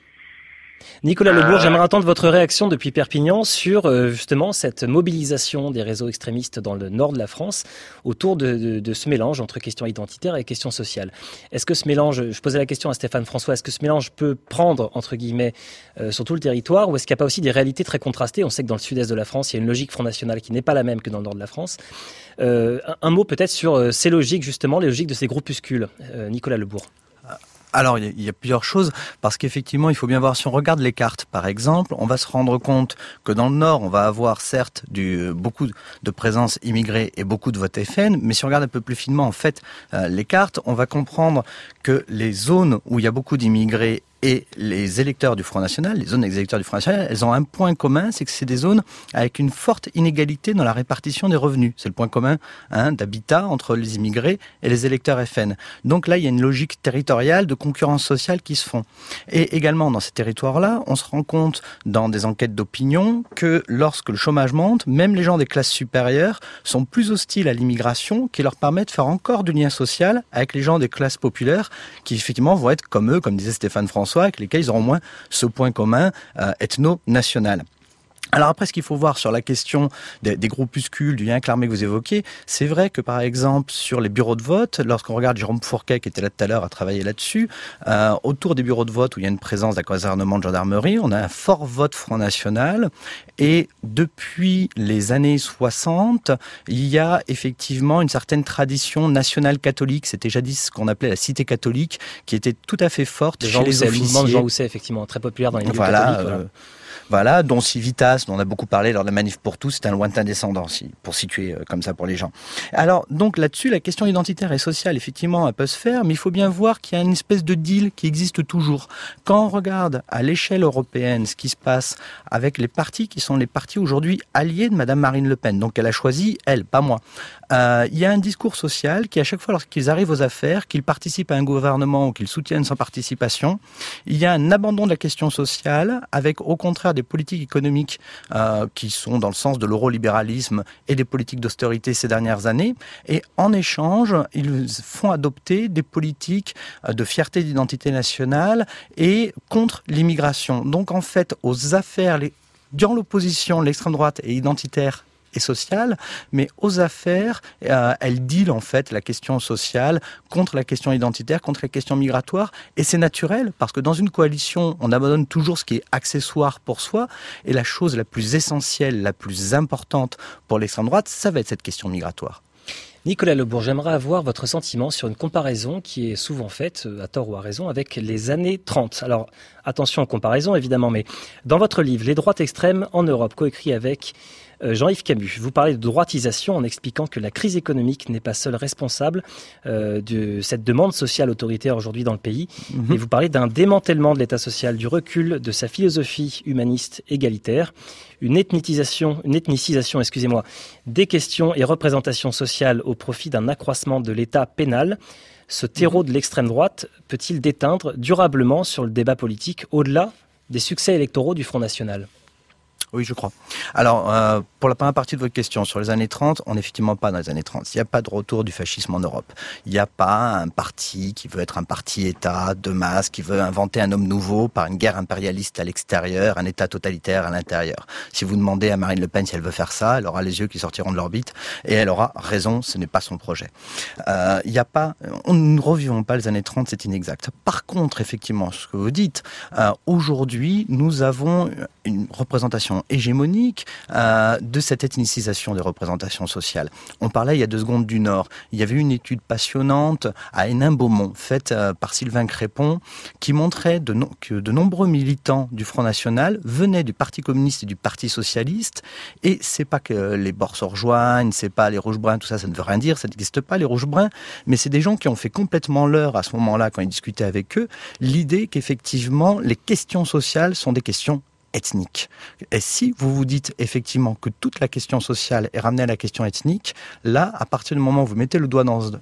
Nicolas Lebourg, euh... j'aimerais entendre votre réaction depuis Perpignan sur euh, justement cette mobilisation des réseaux extrémistes dans le nord de la France autour de, de, de ce mélange entre questions identitaires et questions sociales. Est-ce que ce mélange, je posais la question à Stéphane François, est-ce que ce mélange peut prendre, entre guillemets, euh, sur tout le territoire, ou est-ce qu'il n'y a pas aussi des réalités très contrastées? On sait que dans le sud-est de la France, il y a une logique Front National qui n'est pas la même que dans le nord de la France. Euh, un, un mot peut-être sur euh, ces logiques, justement, les logiques de ces groupuscules. Euh, Nicolas Lebourg. Alors, il y a plusieurs choses, parce qu'effectivement, il faut bien voir, si on regarde les cartes, par exemple, on va se rendre compte que dans le Nord, on va avoir certes du, beaucoup de présence immigrée et beaucoup de vote F N, mais si on regarde un peu plus finement, en fait, euh, les cartes, on va comprendre que les zones où il y a beaucoup d'immigrés et les électeurs du Front National, les zones des électeurs du Front National, elles ont un point commun, c'est que c'est des zones avec une forte inégalité dans la répartition des revenus. C'est le point commun hein, d'habitat entre les immigrés et les électeurs F N. Donc là, il y a une logique territoriale de concurrence sociale qui se font. Et également, dans ces territoires-là, on se rend compte dans des enquêtes d'opinion que lorsque le chômage monte, même les gens des classes supérieures sont plus hostiles à l'immigration, qui leur permet de faire encore du lien social avec les gens des classes populaires, qui effectivement vont être comme eux, comme disait Stéphane François, avec lesquels ils auront moins ce point commun euh, ethno-national. Alors après, ce qu'il faut voir sur la question des, des groupuscules, du lien avec l'armée que vous évoquez, c'est vrai que par exemple sur les bureaux de vote, lorsqu'on regarde Jérôme Fourquet qui était là tout à l'heure à travailler là-dessus, euh, autour des bureaux de vote où il y a une présence d'un casernement de gendarmerie, on a un fort vote Front National et depuis les années soixante, il y a effectivement une certaine tradition nationale catholique, c'était jadis ce qu'on appelait la cité catholique, qui était tout à fait forte de chez Jean les Housset, officiers. Le mouvement de Jean Housset, effectivement, très populaire dans les milieux voilà, catholiques. Voilà. Euh, Voilà, dont Civitas, dont on a beaucoup parlé lors de la manif pour tous, c'est un lointain descendant, si, pour situer euh, comme ça pour les gens. Alors, donc là-dessus, la question identitaire et sociale, effectivement, elle peut se faire, mais il faut bien voir qu'il y a une espèce de deal qui existe toujours. Quand on regarde à l'échelle européenne ce qui se passe avec les partis qui sont les partis aujourd'hui alliés de Madame Marine Le Pen, donc elle a choisi, elle, pas moi. Euh, il y a un discours social qui, à chaque fois, lorsqu'ils arrivent aux affaires, qu'ils participent à un gouvernement ou qu'ils soutiennent sans participation, il y a un abandon de la question sociale avec, au contraire, des politiques économiques euh, qui sont dans le sens de l'eurolibéralisme et des politiques d'austérité ces dernières années. Et en échange, ils font adopter des politiques de fierté d'identité nationale et contre l'immigration. Donc en fait, aux affaires, les... durant l'opposition, l'extrême droite est identitaire et sociale, mais aux affaires, euh, elle deal en fait la question sociale contre la question identitaire, contre la question migratoire, et c'est naturel, parce que dans une coalition, on abandonne toujours ce qui est accessoire pour soi, et la chose la plus essentielle, la plus importante pour l'extrême droite, ça va être cette question migratoire. Nicolas Lebourg, j'aimerais avoir votre sentiment sur une comparaison qui est souvent faite, à tort ou à raison, avec les années trente. Alors, attention aux comparaisons, évidemment, mais dans votre livre « Les droites extrêmes en Europe », coécrit avec Jean-Yves Camus, vous parlez de droitisation en expliquant que la crise économique n'est pas seule responsable euh, de cette demande sociale autoritaire aujourd'hui dans le pays. Mmh. Et vous parlez d'un démantèlement de l'État social, du recul de sa philosophie humaniste égalitaire, une ethnicisation, une ethnicisation, excusez-moi, des questions et représentations sociales au profit d'un accroissement de l'État pénal. Ce terreau de l'extrême droite peut-il déteindre durablement sur le débat politique au-delà des succès électoraux du Front National ? Oui, je crois. Alors, euh, pour la première partie de votre question, sur les années trente, on n'est effectivement pas dans les années trente. Il n'y a pas de retour du fascisme en Europe. Il n'y a pas un parti qui veut être un parti-État de masse, qui veut inventer un homme nouveau par une guerre impérialiste à l'extérieur, un État totalitaire à l'intérieur. Si vous demandez à Marine Le Pen si elle veut faire ça, elle aura les yeux qui sortiront de l'orbite et elle aura raison, ce n'est pas son projet. Euh, il n'y a pas, on ne revivons pas les années trente, c'est inexact. Par contre, effectivement, ce que vous dites, euh, aujourd'hui, nous avons une représentation hégémonique euh, de cette ethnicisation des représentations sociales. On parlait il y a deux secondes du Nord. Il y avait une étude passionnante à Hénin-Beaumont, faite euh, par Sylvain Crépon, qui montrait de no- que de nombreux militants du Front National venaient du Parti communiste et du Parti socialiste, et c'est pas que les bords se rejoignent, c'est pas les rouges-bruns, tout ça, ça ne veut rien dire, ça n'existe pas les rouges-bruns, mais c'est des gens qui ont fait complètement leur, à ce moment-là, quand ils discutaient avec eux, l'idée qu'effectivement, les questions sociales sont des questions ethnique. Et si vous vous dites effectivement que toute la question sociale est ramenée à la question ethnique, là, à partir du moment où vous mettez le doigt dans,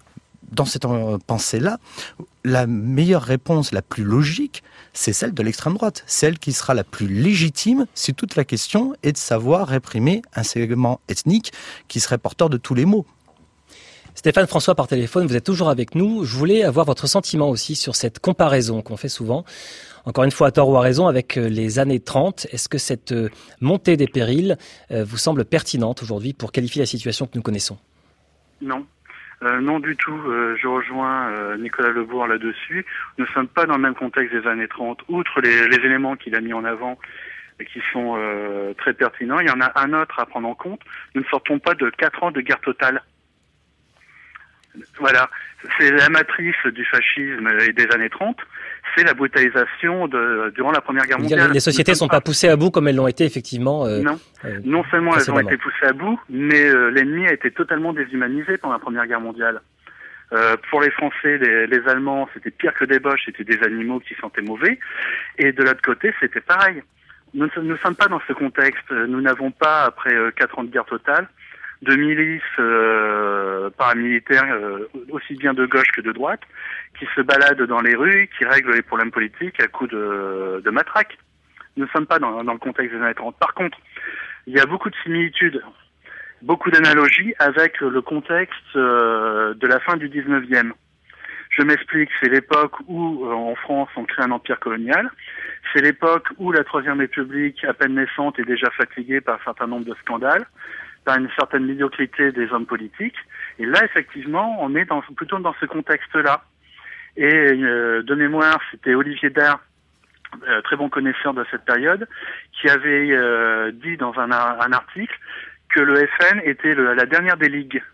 dans cette pensée-là, la meilleure réponse, la plus logique, c'est celle de l'extrême droite. Celle qui sera la plus légitime si toute la question est de savoir réprimer un segment ethnique qui serait porteur de tous les maux. Stéphane François par téléphone, vous êtes toujours avec nous. Je voulais avoir votre sentiment aussi sur cette comparaison qu'on fait souvent, encore une fois à tort ou à raison, avec les années trente. Est-ce que cette montée des périls vous semble pertinente aujourd'hui pour qualifier la situation que nous connaissons ? Non. Euh, non du tout, euh, je rejoins euh, Nicolas Lebourg là-dessus. Nous ne sommes pas dans le même contexte des années trente. Outre les, les éléments qu'il a mis en avant et qui sont euh, très pertinents, il y en a un autre à prendre en compte. Nous ne sortons pas de quatre ans de guerre totale. Voilà, c'est la matrice du fascisme et des années trente, c'est la brutalisation de, durant la Première Guerre mondiale. Les sociétés ne sont pas poussées à bout comme elles l'ont été effectivement. Euh, non, euh, non seulement elles ont été poussées à bout, mais euh, l'ennemi a été totalement déshumanisé pendant la Première Guerre mondiale. Euh, pour les Français, les, les Allemands, c'était pire que des Boches, c'était des animaux qui sentaient mauvais. Et de l'autre côté, c'était pareil. Nous ne sommes pas dans ce contexte. Nous n'avons pas, après euh, quatre ans de guerre totale, de milices euh, paramilitaires, euh, aussi bien de gauche que de droite, qui se baladent dans les rues, qui règlent les problèmes politiques à coups de, de matraque. Nous ne sommes pas dans, dans le contexte des années trente. Par contre, il y a beaucoup de similitudes, beaucoup d'analogies avec le contexte euh, de la fin du dix-neuvième. Je m'explique, c'est l'époque où, euh, en France, on crée un empire colonial. C'est l'époque où la Troisième République, à peine naissante, est déjà fatiguée par un certain nombre de scandales, par une certaine médiocrité des hommes politiques. Et là, effectivement, on est dans, plutôt dans ce contexte-là. Et euh, de mémoire, c'était Olivier Dahr, euh, très bon connaisseur de cette période, qui avait euh, dit dans un, un article que le F N était le, la dernière des ligues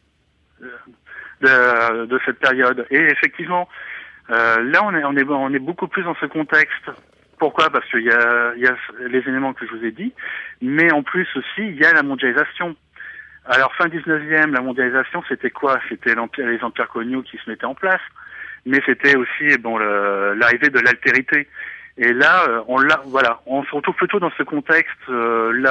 de, de cette période. Et effectivement, euh, là, on est, on est, on est beaucoup plus dans ce contexte. Pourquoi ? Parce qu'il y a, il y a les éléments que je vous ai dit, mais en plus aussi, il y a la mondialisation. Alors, fin dix-neuvième, la mondialisation, c'était quoi ? C'était l'empire, les empires coloniaux qui se mettaient en place, mais c'était aussi bon le, l'arrivée de l'altérité. Et là, on l'a, voilà, on se retrouve plutôt dans ce contexte-là euh,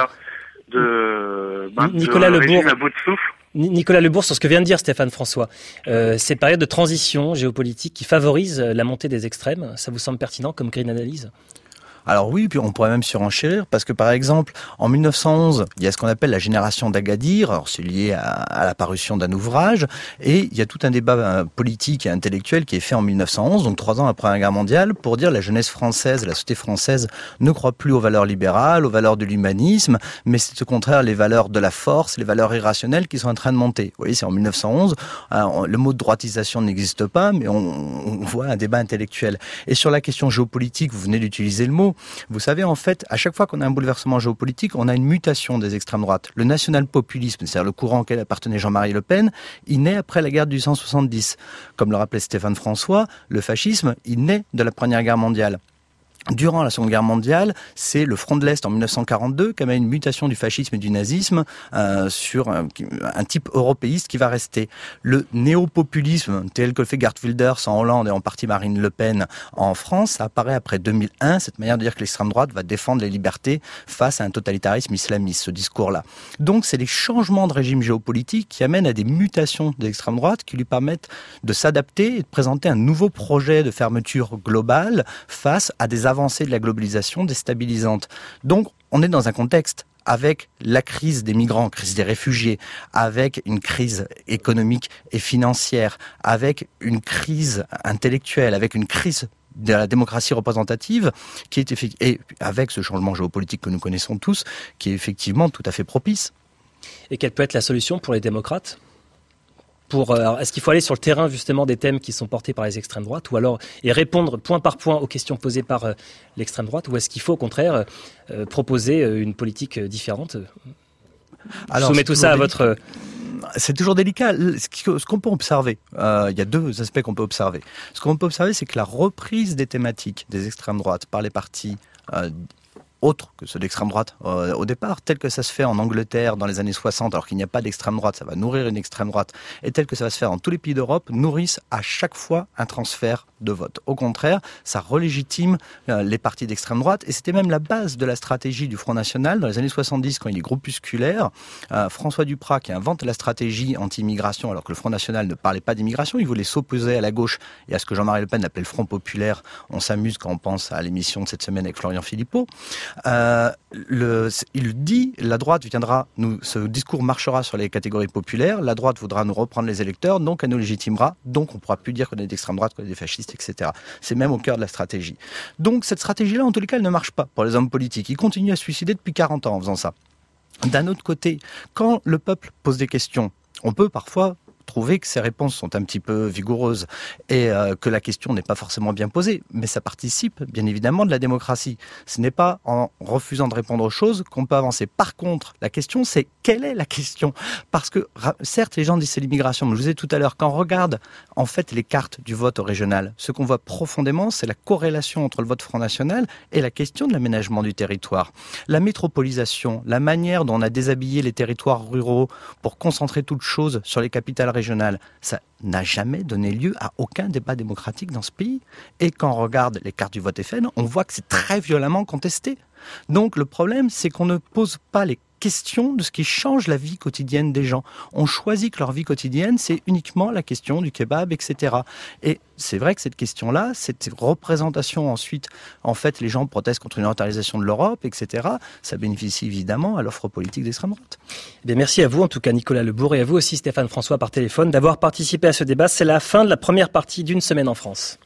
de, ben, Nicolas de Lebourg. régime à bout de souffle. Nicolas Lebourg, sur ce que vient de dire Stéphane François, euh, ces périodes de transition géopolitique qui favorisent la montée des extrêmes, ça vous semble pertinent comme grille d'analyse ? Alors oui, puis on pourrait même surenchérir, parce que par exemple, en mille neuf cent onze, il y a ce qu'on appelle la génération d'Agadir, alors c'est lié à, à la parution d'un ouvrage, et il y a tout un débat politique et intellectuel qui est fait en mille neuf cent onze, donc trois ans après la guerre mondiale, pour dire la jeunesse française, la société française ne croit plus aux valeurs libérales, aux valeurs de l'humanisme, mais c'est au contraire les valeurs de la force, les valeurs irrationnelles qui sont en train de monter. Vous voyez, c'est en mille neuf cent onze, hein, le mot de droitisation n'existe pas, mais on, on voit un débat intellectuel. Et sur la question géopolitique, vous venez d'utiliser le mot. Vous savez, en fait, à chaque fois qu'on a un bouleversement géopolitique, on a une mutation des extrêmes droites. Le national-populisme, c'est-à-dire le courant auquel appartenait Jean-Marie Le Pen, il naît après la guerre de mille huit cent soixante-dix. Comme le rappelait Stéphane François, le fascisme, il naît de la Première Guerre mondiale. Durant la Seconde Guerre mondiale, c'est le Front de l'Est en mille neuf cent quarante-deux qui amène une mutation du fascisme et du nazisme euh, sur un, un type européiste qui va rester. Le néo-populisme, tel que le fait Geert Wilders en Hollande et en partie Marine Le Pen en France, ça apparaît après deux mille un, cette manière de dire que l'extrême droite va défendre les libertés face à un totalitarisme islamiste, ce discours-là. Donc c'est les changements de régime géopolitique qui amènent à des mutations de l'extrême droite qui lui permettent de s'adapter et de présenter un nouveau projet de fermeture globale face à des avancées de la globalisation déstabilisante. Donc, on est dans un contexte avec la crise des migrants, crise des réfugiés, avec une crise économique et financière, avec une crise intellectuelle, avec une crise de la démocratie représentative, qui est effic- et avec ce changement géopolitique que nous connaissons tous, qui est effectivement tout à fait propice. Et quelle peut être la solution pour les démocrates ? Pour, alors, est-ce qu'il faut aller sur le terrain justement des thèmes qui sont portés par les extrêmes droites, ou alors et répondre point par point aux questions posées par euh, l'extrême droite, ou est-ce qu'il faut au contraire euh, proposer euh, une politique différente ? Alors, je soumets tout ça à délicat. votre... C'est toujours délicat. Ce qu'on peut observer, euh, il y a deux aspects qu'on peut observer. Ce qu'on peut observer, c'est que la reprise des thématiques des extrêmes droites par les partis euh, autres que ceux d'extrême droite euh, au départ, tel que ça se fait en Angleterre dans les années soixante, alors qu'il n'y a pas d'extrême droite, ça va nourrir une extrême droite, et tel que ça va se faire dans tous les pays d'Europe, nourrissent à chaque fois un transfert de vote. Au contraire, ça relégitime euh, les partis d'extrême droite, et c'était même la base de la stratégie du Front National dans les années soixante-dix, quand il est groupusculaire. Euh, François Duprat, qui invente la stratégie anti-immigration, alors que le Front National ne parlait pas d'immigration, il voulait s'opposer à la gauche et à ce que Jean-Marie Le Pen appelait le Front populaire. On s'amuse quand on pense à l'émission de cette semaine avec Florian Philippot. Euh, le, il dit, la droite viendra, nous, ce discours marchera sur les catégories populaires, la droite voudra nous reprendre les électeurs, donc elle nous légitimera, donc on ne pourra plus dire qu'on est d'extrême droite, qu'on est des fascistes, et cetera. C'est même au cœur de la stratégie. Donc cette stratégie-là, en tous les cas, elle ne marche pas pour les hommes politiques. Ils continuent à se suicider depuis quarante ans en faisant ça. D'un autre côté, quand le peuple pose des questions, on peut parfois trouver que ces réponses sont un petit peu vigoureuses et euh, que la question n'est pas forcément bien posée, mais ça participe bien évidemment de la démocratie. Ce n'est pas en refusant de répondre aux choses qu'on peut avancer. Par contre, la question c'est quelle est la question ? Parce que certes les gens disent c'est l'immigration, mais je vous disais tout à l'heure, quand on regarde en fait les cartes du vote au régional, ce qu'on voit profondément c'est la corrélation entre le vote Front National et la question de l'aménagement du territoire. La métropolisation, la manière dont on a déshabillé les territoires ruraux pour concentrer toutes choses sur les capitales régionale, ça n'a jamais donné lieu à aucun débat démocratique dans ce pays. Et quand on regarde les cartes du vote F N, on voit que c'est très violemment contesté. Donc le problème, c'est qu'on ne pose pas les questions de ce qui change la vie quotidienne des gens. On choisit que leur vie quotidienne, c'est uniquement la question du kebab, et cetera. Et c'est vrai que cette question-là, cette représentation ensuite, en fait, les gens protestent contre une orientalisation de l'Europe, et cetera. Ça bénéficie évidemment à l'offre politique d'extrême droite. Eh bien, merci à vous, en tout cas Nicolas Lebourg, et à vous aussi Stéphane François par téléphone, d'avoir participé à ce débat. C'est la fin de la première partie d'Une semaine en France.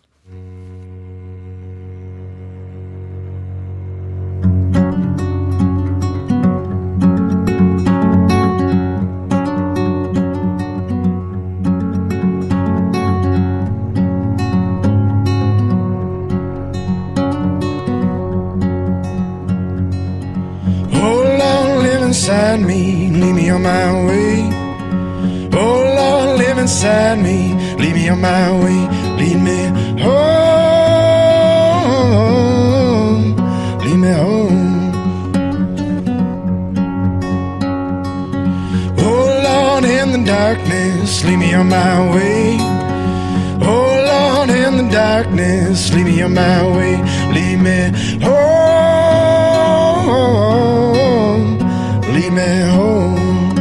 Inside me, leave me on my way. Oh Lord, live inside me, leave me on my way. Lead me home, lead me home. Oh Lord, in the darkness, lead me on my way. Oh Lord, in the darkness, lead me on my way. Lead me home, lead me home.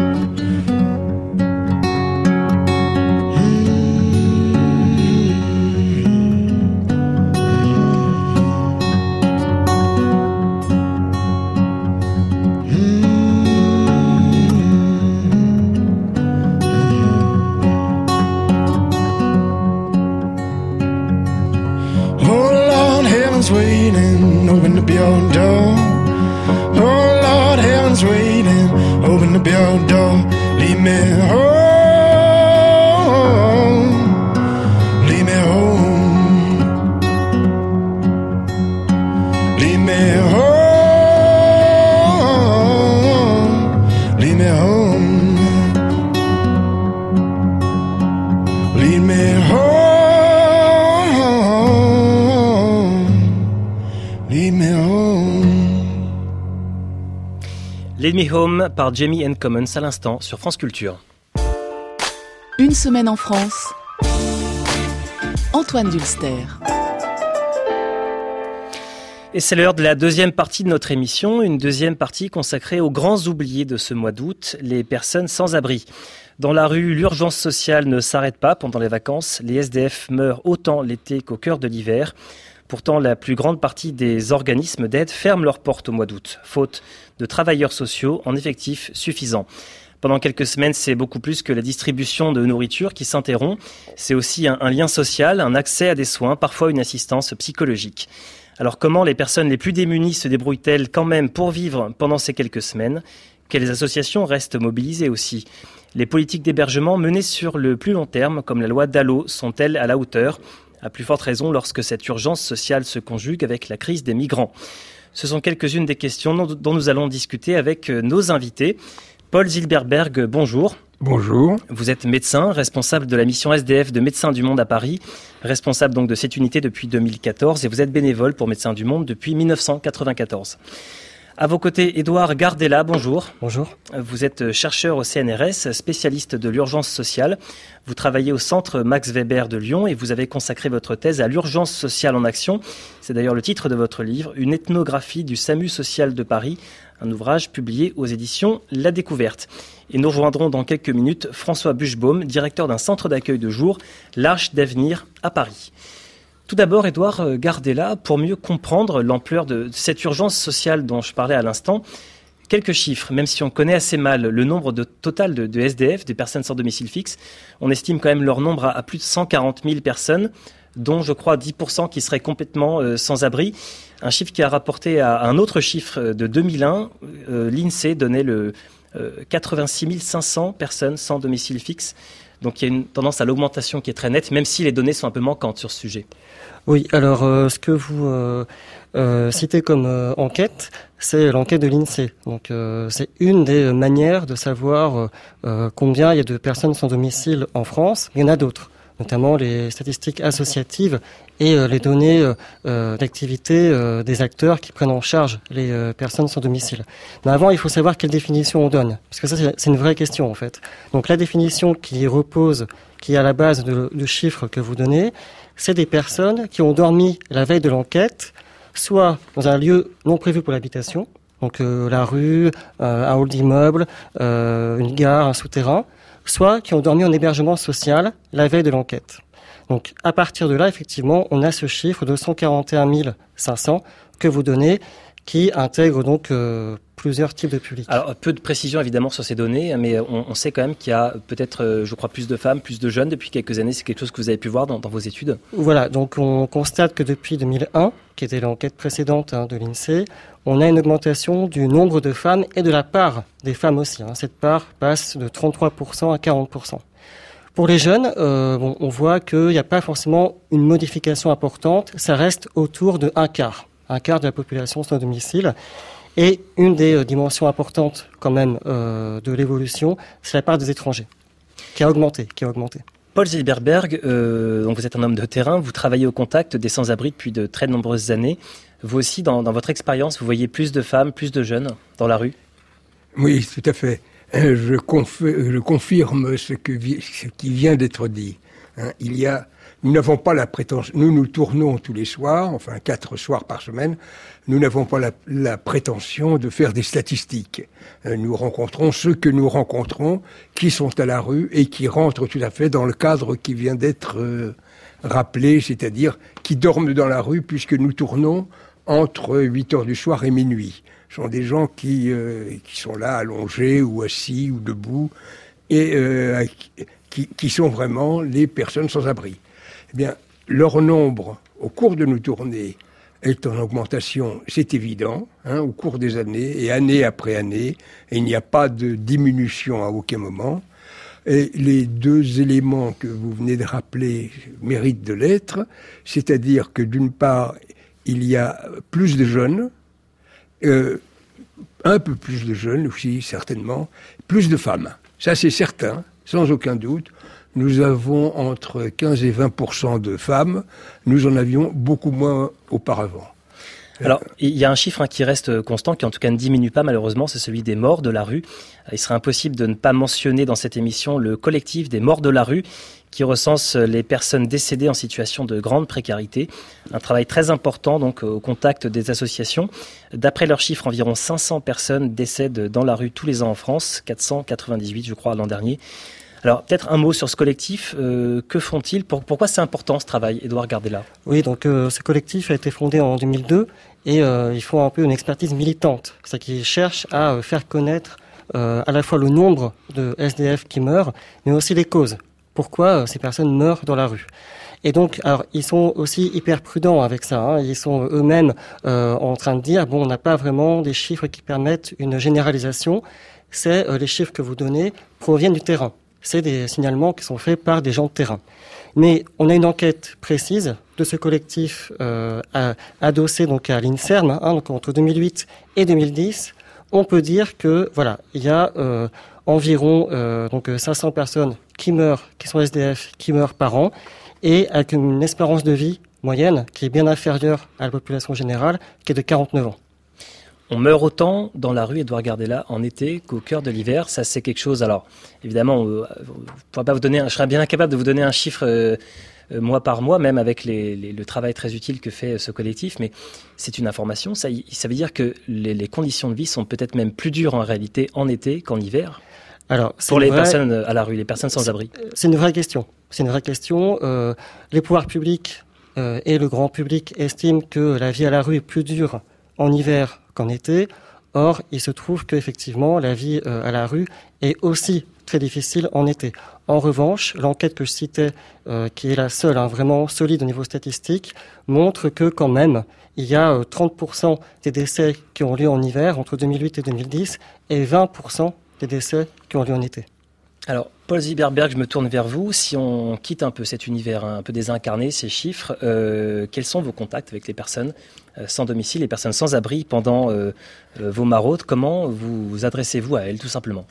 Waiting, open up your door. Oh Lord, heaven's waiting, open up your door. Lead me home, lead me home, lead me home, lead me home, lead me home. Lead Me Home par Jamie and Commons à l'instant sur France Culture. Une semaine en France. Antoine Dulster. Et c'est l'heure de la deuxième partie de notre émission, une deuxième partie consacrée aux grands oubliés de ce mois d'août, les personnes sans abri. Dans la rue, l'urgence sociale ne s'arrête pas pendant les vacances. Les S D F meurent autant l'été qu'au cœur de l'hiver. Pourtant, la plus grande partie des organismes d'aide ferment leurs portes au mois d'août, faute de travailleurs sociaux en effectif suffisant. Pendant quelques semaines, c'est beaucoup plus que la distribution de nourriture qui s'interrompt. C'est aussi un, un lien social, un accès à des soins, parfois une assistance psychologique. Alors comment les personnes les plus démunies se débrouillent-elles quand même pour vivre pendant ces quelques semaines ? Quelles associations restent mobilisées aussi ? Les politiques d'hébergement menées sur le plus long terme, comme la loi Dallot, sont-elles à la hauteur ? À plus forte raison lorsque cette urgence sociale se conjugue avec la crise des migrants. Ce sont quelques-unes des questions dont nous allons discuter avec nos invités. Paul Zilberberg, bonjour. Bonjour. Vous êtes médecin, responsable de la mission S D F de Médecins du Monde à Paris, responsable donc de cette unité depuis deux mille quatorze et vous êtes bénévole pour Médecins du Monde depuis dix-neuf cent quatre-vingt-quatorze. À vos côtés, Édouard Gardella, bonjour. Bonjour. Vous êtes chercheur au C N R S, spécialiste de l'urgence sociale. Vous travaillez au centre Max Weber de Lyon et vous avez consacré votre thèse à l'urgence sociale en action. C'est d'ailleurs le titre de votre livre, Une ethnographie du SAMU social de Paris, un ouvrage publié aux éditions La Découverte. Et nous rejoindrons dans quelques minutes François Buchbaum, directeur d'un centre d'accueil de jour, l'Arche d'Avenir à Paris. Tout d'abord, Édouard Gardella, pour mieux comprendre l'ampleur de cette urgence sociale dont je parlais à l'instant, quelques chiffres, même si on connaît assez mal le nombre de, total de, de S D F, des personnes sans domicile fixe, on estime quand même leur nombre à, à plus de cent quarante mille personnes, dont je crois dix pour cent qui seraient complètement euh, sans abri. Un chiffre qui a rapporté à un autre chiffre de deux mille un, euh, l'INSEE donnait le euh, quatre-vingt-six mille cinq cents personnes sans domicile fixe. Donc il y a une tendance à l'augmentation qui est très nette, même si les données sont un peu manquantes sur ce sujet. Oui, alors euh, ce que vous euh, euh, citez comme euh, enquête, c'est l'enquête de l'INSEE. Donc euh, c'est une des manières de savoir euh, combien il y a de personnes sans domicile en France. Il y en a d'autres, notamment les statistiques associatives et euh, les données euh, d'activité euh, des acteurs qui prennent en charge les euh, personnes sans domicile. Mais avant, il faut savoir quelle définition on donne, parce que ça, c'est, c'est une vraie question en fait. Donc la définition qui repose, qui est à la base de, du chiffre que vous donnez, c'est des personnes qui ont dormi la veille de l'enquête, soit dans un lieu non prévu pour l'habitation, donc euh, la rue, euh, un hall d'immeuble, euh, une gare, un souterrain, soit qui ont dormi en hébergement social la veille de l'enquête. Donc à partir de là, effectivement, on a ce chiffre de cent quarante et un mille cinq cents que vous donnez, qui intègre donc euh, plusieurs types de publics. Alors, peu de précision évidemment sur ces données, mais on, on sait quand même qu'il y a peut-être, euh, je crois, plus de femmes, plus de jeunes depuis quelques années. C'est quelque chose que vous avez pu voir dans, dans vos études? Voilà, donc on constate que depuis deux mille un, qui était l'enquête précédente hein, de l'INSEE, on a une augmentation du nombre de femmes et de la part des femmes aussi. Hein. Cette part passe de trente-trois pour cent à quarante pour cent. Pour les jeunes, euh, bon, on voit qu'il n'y a pas forcément une modification importante. Ça reste autour de un quart. Un quart de la population sans domicile. Et une des euh, dimensions importantes quand même euh, de l'évolution, c'est la part des étrangers, qui a augmenté, qui a augmenté. Paul Zilberberg, euh, donc vous êtes un homme de terrain, vous travaillez au contact des sans-abri depuis de très nombreuses années. Vous aussi, dans, dans votre expérience, vous voyez plus de femmes, plus de jeunes dans la rue? Oui, tout à fait. Je, conf- je confirme ce, que vi- ce qui vient d'être dit. Hein, il y a, nous n'avons pas la prétention, nous nous tournons tous les soirs, enfin quatre soirs par semaine, nous n'avons pas la, la prétention de faire des statistiques. Euh, nous rencontrons ceux que nous rencontrons, qui sont à la rue et qui rentrent tout à fait dans le cadre qui vient d'être euh, rappelé, c'est-à-dire qui dorment dans la rue puisque nous tournons entre huit heures du soir et minuit. Ce sont des gens qui, euh, qui sont là allongés ou assis ou debout et euh, qui, qui sont vraiment les personnes sans abri. Eh bien, leur nombre au cours de nos tournées est en augmentation, c'est évident, hein, au cours des années et année après année, et il n'y a pas de diminution à aucun moment. Et les deux éléments que vous venez de rappeler méritent de l'être, c'est-à-dire que d'une part, il y a plus de jeunes, euh, un peu plus de jeunes aussi, certainement, plus de femmes. Ça, c'est certain, sans aucun doute. Nous avons entre quinze et vingt pour cent de femmes. Nous en avions beaucoup moins auparavant. Alors, il y a un chiffre hein, qui reste constant, qui en tout cas ne diminue pas malheureusement, c'est celui des morts de la rue. Il serait impossible de ne pas mentionner dans cette émission le collectif des morts de la rue, qui recense les personnes décédées en situation de grande précarité. Un travail très important donc au contact des associations. D'après leurs chiffres, environ cinq cents personnes décèdent dans la rue tous les ans en France, quatre cent quatre-vingt-dix-huit je crois l'an dernier. Alors peut-être un mot sur ce collectif, euh, que font-ils? Pour, Pourquoi c'est important ce travail, Édouard Gardella? Oui, donc euh, ce collectif a été fondé en deux mille deux et euh, ils font un peu une expertise militante, c'est-à-dire qu'ils cherchent à euh, faire connaître euh, à la fois le nombre de S D F qui meurent, mais aussi les causes. Pourquoi euh, ces personnes meurent dans la rue? Et donc, alors, ils sont aussi hyper prudents avec ça. Hein. Ils sont eux-mêmes euh, en train de dire, bon, on n'a pas vraiment des chiffres qui permettent une généralisation. C'est euh, les chiffres que vous donnez proviennent du terrain. C'est des signalements qui sont faits par des gens de terrain. Mais on a une enquête précise de ce collectif euh, adossé donc à l'INSERM, hein, donc entre deux mille huit et deux mille dix. On peut dire que voilà, il y a euh, environ euh, donc cinq cents personnes qui meurent, qui sont S D F, qui meurent par an, et avec une espérance de vie moyenne qui est bien inférieure à la population générale, qui est de quarante-neuf ans. On meurt autant dans la rue, Édouard Gardella, en été qu'au cœur de l'hiver. Ça, c'est quelque chose. Alors, évidemment, euh, je pourrais pas vous donner. Un, je serais bien incapable de vous donner un chiffre euh, euh, mois par mois, même avec les, les, le travail très utile que fait ce collectif. Mais c'est une information. Ça, ça veut dire que les, les conditions de vie sont peut-être même plus dures en réalité en été qu'en hiver. Alors, pour les vrai, personnes à la rue, les personnes sans abri. C'est une vraie question. C'est une vraie question. Euh, les pouvoirs publics euh, et le grand public estiment que la vie à la rue est plus dure en hiver qu'en été. Or, il se trouve qu'effectivement, la vie euh, à la rue est aussi très difficile en été. En revanche, l'enquête que je citais, euh, qui est la seule, hein, vraiment solide au niveau statistique, montre que quand même, il y a euh, trente pour cent des décès qui ont lieu en hiver entre deux mille huit et deux mille dix et vingt pour cent des décès qui ont lieu en été. Alors, Paul Zilberberg, je me tourne vers vous. Si on quitte un peu cet univers hein, un peu désincarné, ces chiffres, euh, quels sont vos contacts avec les personnes euh, sans domicile, les personnes sans abri pendant euh, euh, vos maraudes? Comment vous, vous adressez-vous à elles, tout simplement?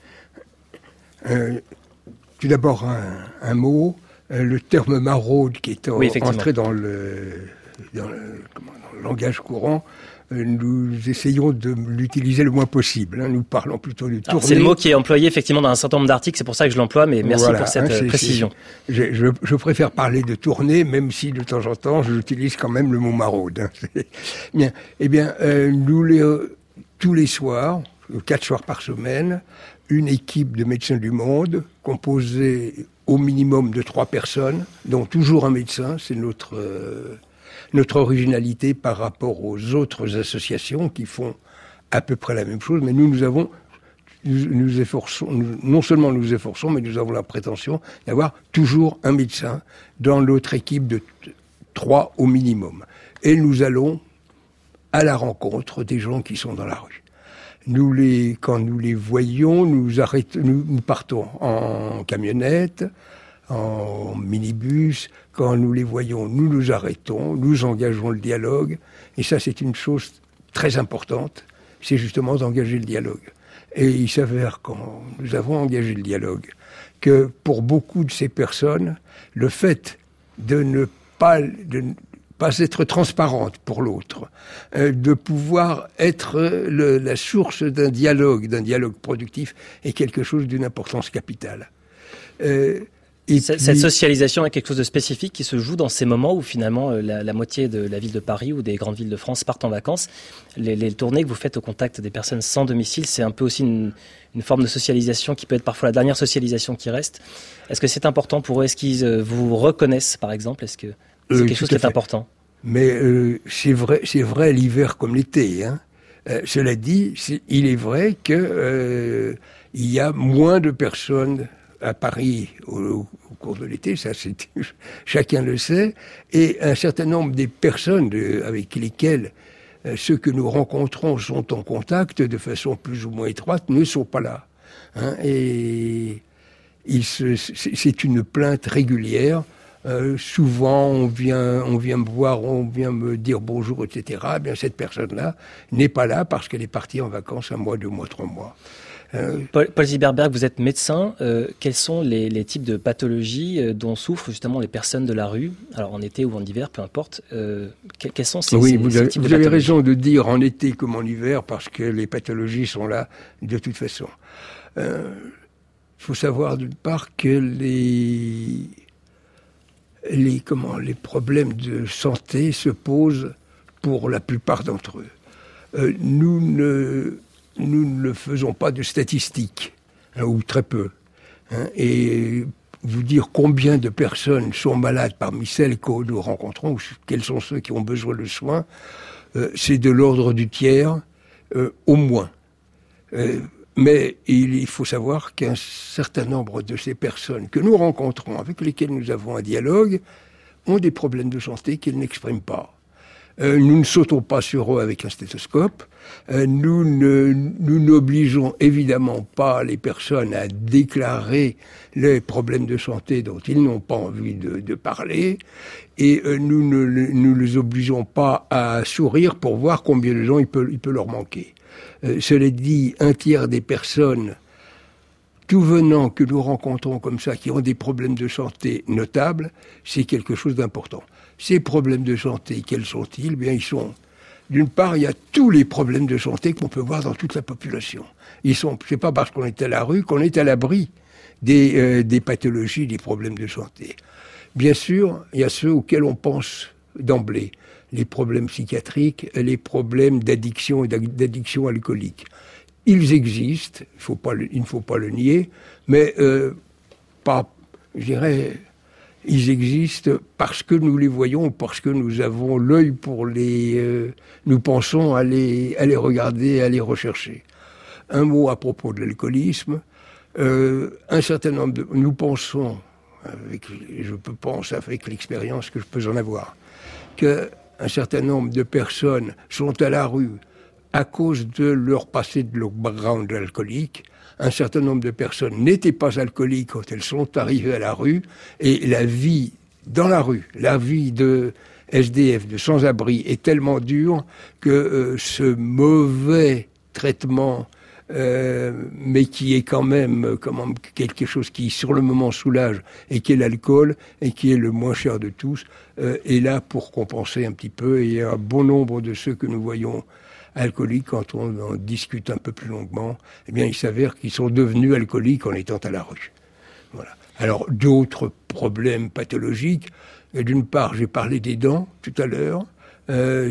euh, Tout d'abord, un, un mot. Euh, le terme maraude, qui est en, oui, entré dans le, dans, le, comment, dans le langage courant, nous essayons de l'utiliser le moins possible. Hein. Nous parlons plutôt de tournée. C'est le mot qui est employé effectivement dans un certain nombre d'articles, c'est pour ça que je l'emploie, mais merci voilà, pour cette hein, c'est, précision. C'est, je, je préfère parler de tournée, même si de temps en temps, j'utilise quand même le mot maraude. Hein. Bien, eh bien, euh, nous les, euh, tous les soirs, quatre soirs par semaine, une équipe de médecins du monde, composée au minimum de trois personnes, dont toujours un médecin, c'est notre... Euh, notre originalité par rapport aux autres associations qui font à peu près la même chose, mais nous, nous avons, nous, nous efforçons, nous, non seulement nous nous efforçons, mais nous avons la prétention d'avoir toujours un médecin dans notre équipe de trois au minimum. Et nous allons à la rencontre des gens qui sont dans la rue. Nous les, quand nous les voyons, nous arrêtons, nous, nous partons en camionnette, en minibus. Quand nous les voyons, nous nous arrêtons, nous engageons le dialogue. Et ça, c'est une chose très importante, c'est justement d'engager le dialogue. Et il s'avère, quand nous avons engagé le dialogue, que pour beaucoup de ces personnes, le fait de ne pas, de ne pas être transparente pour l'autre, euh, de pouvoir être le, la source d'un dialogue, d'un dialogue productif, est quelque chose d'une importance capitale. Euh, Et Cette puis... socialisation est quelque chose de spécifique qui se joue dans ces moments où finalement la, la moitié de la ville de Paris ou des grandes villes de France partent en vacances. Les, les tournées que vous faites au contact des personnes sans domicile, c'est un peu aussi une, une forme de socialisation qui peut être parfois la dernière socialisation qui reste. Est-ce que c'est important pour eux? Est-ce qu'ils euh, vous reconnaissent par exemple? Est-ce que c'est euh, quelque chose qui est important? Mais euh, c'est vrai, c'est vrai l'hiver comme l'été. Hein. Euh, cela dit, c'est, il est vrai que euh, il y a moins de personnes à Paris au, au cours de l'été, ça c'est, chacun le sait, et un certain nombre des personnes de, avec lesquelles euh, ceux que nous rencontrons sont en contact de façon plus ou moins étroite ne sont pas là. Hein, et il se, c'est, c'est une plainte régulière. Euh, souvent, on vient, on vient me voir, on vient me dire bonjour, et cetera. Eh bien, cette personne-là n'est pas là parce qu'elle est partie en vacances un mois, deux mois, trois mois. Euh... Paul, Paul Zilberberg, vous êtes médecin. Euh, quels sont les, les types de pathologies euh, dont souffrent justement les personnes de la rue, alors en été ou en hiver, peu importe. Euh, que, quels sont ces, oui, ces, vous ces avez, types vous de avez pathologies? raison de dire en été comme en hiver parce que les pathologies sont là de toute façon. Il euh, faut savoir d'une part que les Les, comment, les problèmes de santé se posent pour la plupart d'entre eux. Euh, nous, ne, nous ne faisons pas de statistiques, hein, ou très peu. Hein, et vous dire combien de personnes sont malades parmi celles que nous rencontrons, ou quels sont ceux qui ont besoin de soins, euh, c'est de l'ordre du tiers, euh, au moins. Euh, Mais il faut savoir qu'un certain nombre de ces personnes que nous rencontrons, avec lesquelles nous avons un dialogue, ont des problèmes de santé qu'ils n'expriment pas. Euh, nous ne sautons pas sur eux avec un stéthoscope. Euh, nous ne, nous n'obligeons évidemment pas les personnes à déclarer les problèmes de santé dont ils n'ont pas envie de, de parler. Et euh, nous ne nous les obligeons pas à sourire pour voir combien de gens il peut, il peut leur manquer. Euh, cela dit, un tiers des personnes tout venant que nous rencontrons comme ça, qui ont des problèmes de santé notables, c'est quelque chose d'important. Ces problèmes de santé, quels sont-ils ? Eh bien, ils sont, d'une part, il y a tous les problèmes de santé qu'on peut voir dans toute la population. Ils sont, c'est pas parce qu'on est à la rue qu'on est à l'abri des, euh, des pathologies, des problèmes de santé. Bien sûr, il y a ceux auxquels on pense d'emblée. Les problèmes psychiatriques, les problèmes d'addiction et d'addiction alcoolique. Ils existent, il, faut pas le, il ne faut pas le nier, mais euh, pas, je dirais, ils existent parce que nous les voyons, parce que nous avons l'œil pour les... Euh, nous pensons à les, à les regarder, à les rechercher. Un mot à propos de l'alcoolisme. Euh, un certain nombre de... Nous pensons, avec, je peux penser avec l'expérience que je peux en avoir, qu'un certain nombre de personnes sont à la rue à cause de leur passé de leur background alcoolique. Un certain nombre de personnes n'étaient pas alcooliques quand elles sont arrivées à la rue, et la vie dans la rue, la vie de S D F, de sans-abri, est tellement dure que euh, ce mauvais traitement, euh, mais qui est quand même, quand même quelque chose qui sur le moment soulage, et qui est l'alcool, et qui est le moins cher de tous, euh, est là pour compenser un petit peu. Et un bon nombre de ceux que nous voyons alcooliques, quand on en discute un peu plus longuement, eh bien, il s'avère qu'ils sont devenus alcooliques en étant à la rue. Voilà. Alors, d'autres problèmes pathologiques. D'une part, j'ai parlé des dents tout à l'heure. Euh,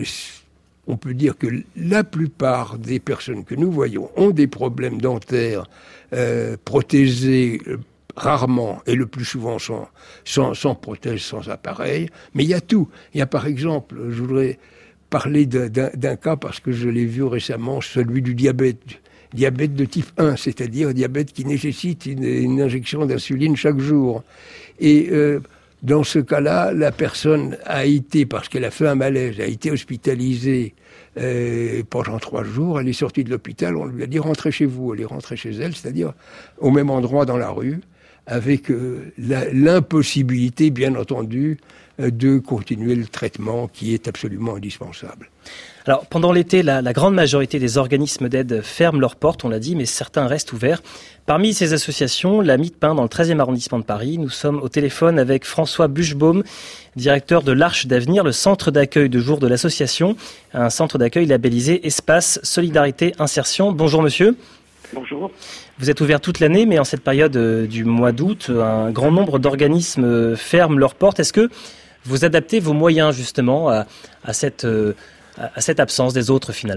on peut dire que la plupart des personnes que nous voyons ont des problèmes dentaires euh, protésés euh, rarement et le plus souvent sans, sans, sans prothèse, sans appareil. Mais il y a tout. Il y a par exemple, je voudrais parler d'un, d'un cas parce que je l'ai vu récemment, celui du diabète. Diabète de type un, c'est-à-dire diabète qui nécessite une, une injection d'insuline chaque jour. Et euh, dans ce cas-là, la personne a été, parce qu'elle a fait un malaise, a été hospitalisée euh, pendant trois jours. Elle est sortie de l'hôpital, on lui a dit rentrez chez vous. Elle est rentrée chez elle, c'est-à-dire au même endroit dans la rue, avec euh, la, l'impossibilité, bien entendu, euh, de continuer le traitement qui est absolument indispensable. Alors, pendant l'été, la, la grande majorité des organismes d'aide ferment leurs portes, on l'a dit, mais certains restent ouverts. Parmi ces associations, la Mie de Pin dans le treizième arrondissement de Paris. Nous sommes au téléphone avec François Buchbaum, directeur de l'Arche d'Avenir, le centre d'accueil de jour de l'association, un centre d'accueil labellisé Espace Solidarité Insertion. Bonjour monsieur. Bonjour. Vous êtes ouvert toute l'année, mais en cette période euh, du mois d'août, un grand nombre d'organismes euh, ferment leurs portes. Est-ce que vous adaptez vos moyens justement à, à, cette, euh, à cette absence des autres finalement ?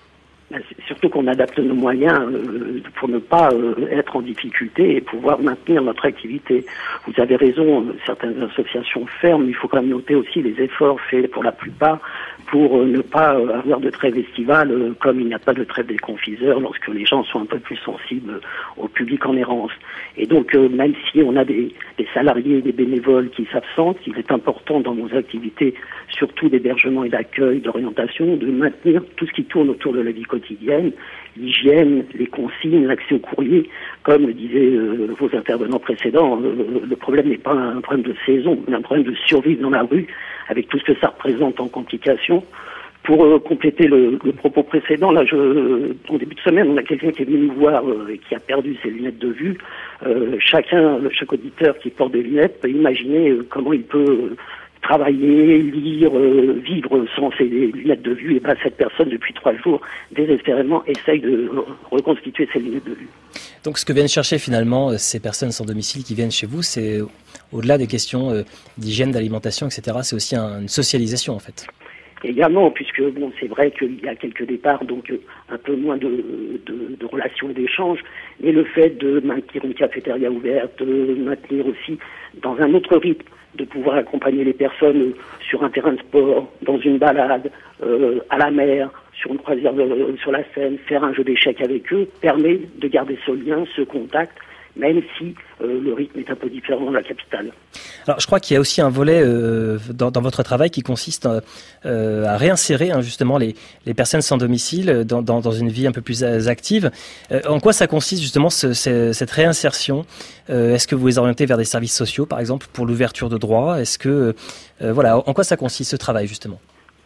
C'est surtout qu'on adapte nos moyens euh, pour ne pas euh, être en difficulté et pouvoir maintenir notre activité. Vous avez raison, certaines associations ferment, mais il faut quand même noter aussi les efforts faits pour la plupart pour euh, ne pas euh, avoir de trêve estivale, euh, comme il n'y a pas de trêve des confiseurs lorsque les gens sont un peu plus sensibles au public en errance. Et donc, euh, même si on a des, des salariés, des bénévoles qui s'absentent, il est important dans nos activités, surtout d'hébergement et d'accueil, d'orientation, de maintenir tout ce qui tourne autour de la vie quotidienne, l'hygiène, les consignes, l'accès au courrier. Comme le disaient euh, vos intervenants précédents, euh, le problème n'est pas un problème de saison, mais un problème de survivre dans la rue, avec tout ce que ça représente en complications. Pour euh, compléter le, le propos précédent, là, je, euh, en début de semaine, on a quelqu'un qui est venu nous voir euh, et qui a perdu ses lunettes de vue. Euh, chacun, chaque auditeur qui porte des lunettes peut imaginer euh, comment il peut euh, travailler, lire, euh, vivre sans ses lunettes de vue. Et ben, cette personne, depuis trois jours, désespérément, essaye de euh, reconstituer ses lunettes de vue. Donc, ce que viennent chercher finalement ces personnes sans domicile qui viennent chez vous, c'est au-delà des questions euh, d'hygiène, d'alimentation, et cetera. C'est aussi un, une socialisation en fait. Également, puisque bon, c'est vrai qu'il y a quelques départs, donc euh, un peu moins de, de, de relations et d'échanges, mais le fait de maintenir une cafétéria ouverte, de maintenir aussi dans un autre rythme, de pouvoir accompagner les personnes sur un terrain de sport, dans une balade, euh, à la mer, sur une croisière de, sur la Seine, faire un jeu d'échecs avec eux, permet de garder ce lien, ce contact, même si euh, le rythme est un peu différent dans la capitale. Alors, je crois qu'il y a aussi un volet euh, dans, dans votre travail qui consiste euh, à réinsérer hein, justement les, les personnes sans domicile dans, dans, dans une vie un peu plus active. Euh, en quoi ça consiste justement ce, ce, cette réinsertion ? euh, Est-ce que vous les orientez vers des services sociaux, par exemple, pour l'ouverture de droits ? Est-ce que euh, voilà, en quoi ça consiste ce travail justement ?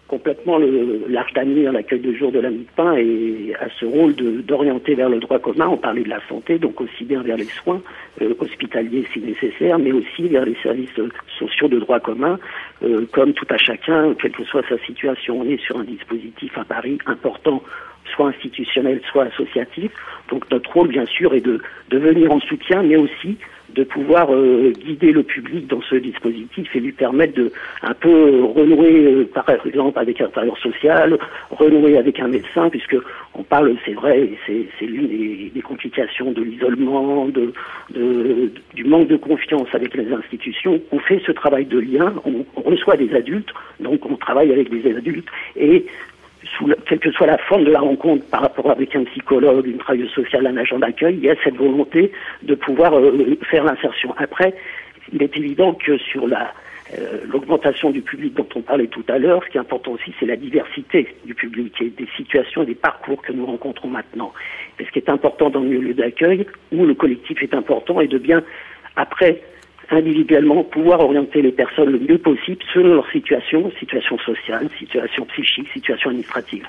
complètement le, l'Arche d'avenir, l'accueil de jour de la Mie-de-Pain, et à ce rôle de, d'orienter vers le droit commun. On parlait de la santé, donc aussi bien vers les soins euh, hospitaliers si nécessaire, mais aussi vers les services sociaux de droit commun, euh, comme tout à chacun, quelle que soit sa situation. On est sur un dispositif à Paris important, soit institutionnel, soit associatif. Donc notre rôle, bien sûr, est de, de venir en soutien, mais aussi de pouvoir euh, guider le public dans ce dispositif et lui permettre de un peu euh, renouer, euh, par exemple, avec un travailleur social, renouer avec un médecin, puisque on parle, c'est vrai, c'est, c'est l'une des, des complications de l'isolement, de, de, du manque de confiance avec les institutions. On fait ce travail de lien, on, on reçoit des adultes, donc on travaille avec des adultes, et sous le, quelle que soit la forme de la rencontre par rapport avec un psychologue, une travailleuse sociale, un agent d'accueil, il y a cette volonté de pouvoir euh, faire l'insertion. Après, il est évident que sur la euh, l'augmentation du public dont on parlait tout à l'heure, ce qui est important aussi, c'est la diversité du public et des situations et des parcours que nous rencontrons maintenant. Et ce qui est important dans le lieu d'accueil, où le collectif est important, est de bien, après, individuellement, pouvoir orienter les personnes le mieux possible selon leur situation, situation sociale, situation psychique, situation administrative.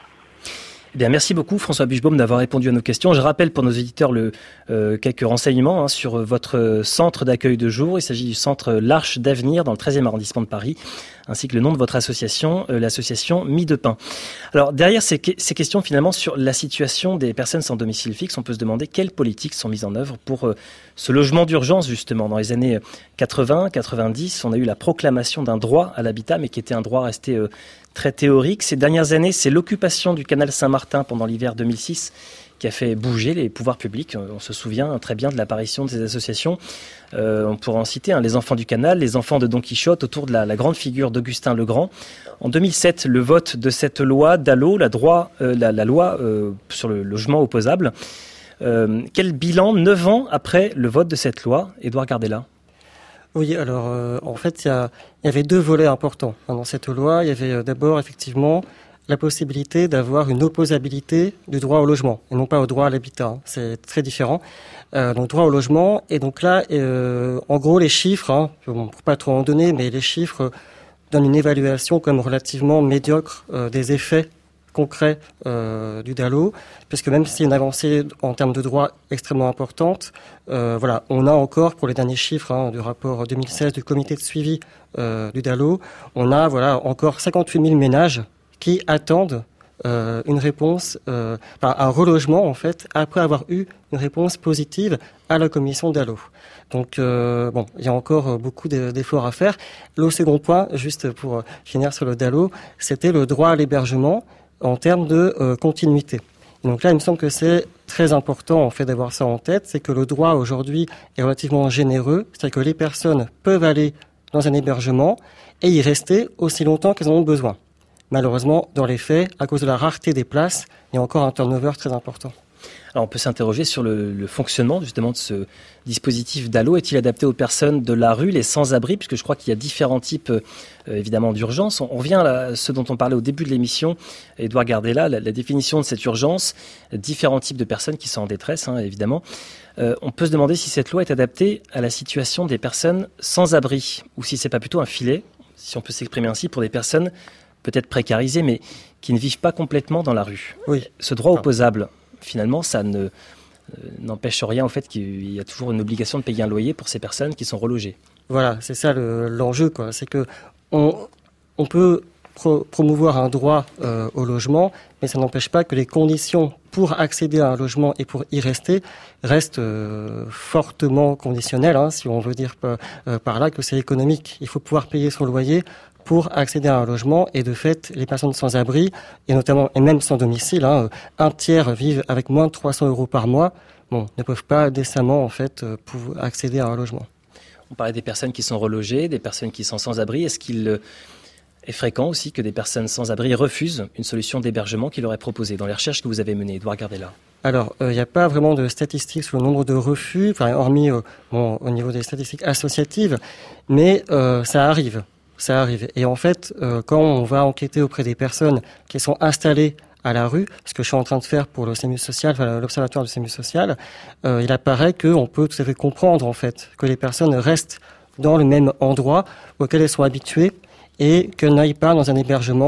Eh bien, merci beaucoup François Buchbaum d'avoir répondu à nos questions. Je rappelle pour nos éditeurs le, euh, quelques renseignements hein, sur votre centre d'accueil de jour. Il s'agit du centre L'Arche d'avenir dans le treizième arrondissement de Paris, ainsi que le nom de votre association, euh, l'association Mie-de-Pain. Alors derrière ces, ces questions finalement sur la situation des personnes sans domicile fixe, on peut se demander quelles politiques sont mises en œuvre pour euh, ce logement d'urgence justement. Dans les années quatre-vingts, quatre-vingt-dix, on a eu la proclamation d'un droit à l'habitat, mais qui était un droit resté euh, très théorique. Ces dernières années, c'est l'occupation du canal Saint-Martin pendant l'hiver deux mille six qui a fait bouger les pouvoirs publics. On se souvient très bien de l'apparition de ces associations. Euh, on pourrait en citer hein, les enfants du canal, les enfants de Don Quichotte, autour de la, la grande figure d'Augustin le Grand. En deux mille sept, le vote de cette loi Dallot, la, droit, euh, la, la loi euh, sur le logement opposable. Euh, quel bilan neuf ans après le vote de cette loi, Édouard Gardella? Oui, alors euh, en fait, il y, a, il y avait deux volets importants hein, dans cette loi. Il y avait euh, d'abord effectivement la possibilité d'avoir une opposabilité du droit au logement et non pas au droit à l'habitat. Hein. C'est très différent. Euh, donc droit au logement, et donc là, euh, en gros, les chiffres, hein, bon, pour pas trop en donner, mais les chiffres donnent une évaluation comme relativement médiocre euh, des effets concret euh, du Dallot, puisque même si c'est une avancée en termes de droit extrêmement importante, euh, voilà, on a encore, pour les derniers chiffres hein, du rapport deux mille seize du comité de suivi euh, du Dallot, on a voilà encore cinquante-huit mille ménages qui attendent euh, une réponse, euh, enfin, un relogement en fait, après avoir eu une réponse positive à la commission Dallot. Donc euh, bon, il y a encore beaucoup d'efforts à faire. Le second point, juste pour finir sur le Dallot, c'était le droit à l'hébergement en termes de euh, continuité. Et donc là, il me semble que c'est très important en fait d'avoir ça en tête, c'est que le droit aujourd'hui est relativement généreux, c'est-à-dire que les personnes peuvent aller dans un hébergement et y rester aussi longtemps qu'elles en ont besoin. Malheureusement, dans les faits, à cause de la rareté des places, il y a encore un turnover très important. Alors on peut s'interroger sur le, le fonctionnement justement de ce dispositif Dallot. Est-il adapté aux personnes de la rue, les sans-abri, puisque je crois qu'il y a différents types euh, évidemment d'urgence. On, on revient à ce dont on parlait au début de l'émission, Édouard Gardella, la, la définition de cette urgence, différents types de personnes qui sont en détresse hein, évidemment. Euh, on peut se demander si cette loi est adaptée à la situation des personnes sans-abri, ou si c'est pas plutôt un filet, si on peut s'exprimer ainsi, pour des personnes peut-être précarisées, mais qui ne vivent pas complètement dans la rue. Oui. Ce droit opposable, finalement, ça ne, euh, n'empêche rien au fait qu'il y a toujours une obligation de payer un loyer pour ces personnes qui sont relogées. Voilà, c'est ça le, l'enjeu, quoi. C'est que on, on peut pro- promouvoir un droit euh, au logement, mais ça n'empêche pas que les conditions pour accéder à un logement et pour y rester restent euh, fortement conditionnelles, hein, si on veut dire par, euh, par là que c'est économique. Il faut pouvoir payer son loyer pour accéder à un logement, et de fait, les personnes sans abri, et notamment, et même sans domicile, hein, un tiers vivent avec moins de trois cents euros par mois, bon, ne peuvent pas décemment, en fait, pouvoir accéder à un logement. On parlait des personnes qui sont relogées, des personnes qui sont sans abri. Est-ce qu'il est fréquent aussi que des personnes sans abri refusent une solution d'hébergement qui leur est proposée dans les recherches que vous avez menées, Édouard Gardella? Alors, il euh, n'y a pas vraiment de statistiques sur le nombre de refus, enfin, hormis euh, bon, au niveau des statistiques associatives, mais euh, ça arrive. Ça arrive. Et en fait, euh, quand on va enquêter auprès des personnes qui sont installées à la rue, ce que je suis en train de faire pour le CEMU social, enfin, l'observatoire du CEMU social, euh, il apparaît qu'on peut tout à fait comprendre, en fait, que les personnes restent dans le même endroit auquel elles sont habituées et qu'elles n'aillent pas dans un hébergement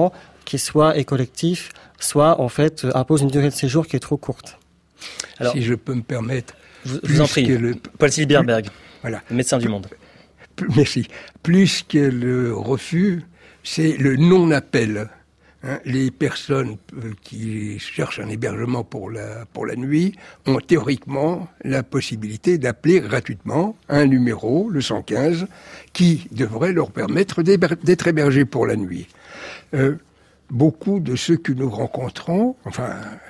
qui soit est collectif, soit en fait impose une durée de séjour qui est trop courte. Alors, si je peux me permettre, je vous en prie, le... Paul Silberberg, voilà, médecin du Monde. Merci. Plus que le refus, c'est le non-appel. Hein, les personnes qui cherchent un hébergement pour la, pour la nuit ont théoriquement la possibilité d'appeler gratuitement un numéro, le cent quinze, qui devrait leur permettre d'être hébergés pour la nuit. Euh, beaucoup de ceux que nous rencontrons, enfin,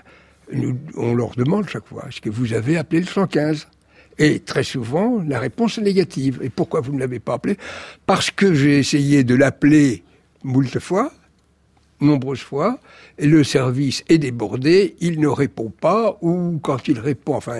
nous, on leur demande chaque fois, est-ce que vous avez appelé le cent quinze ? Et très souvent, la réponse est négative. Et pourquoi vous ne l'avez pas appelé ? Parce que j'ai essayé de l'appeler moult fois, nombreuses fois, et le service est débordé, il ne répond pas, ou quand il répond, enfin...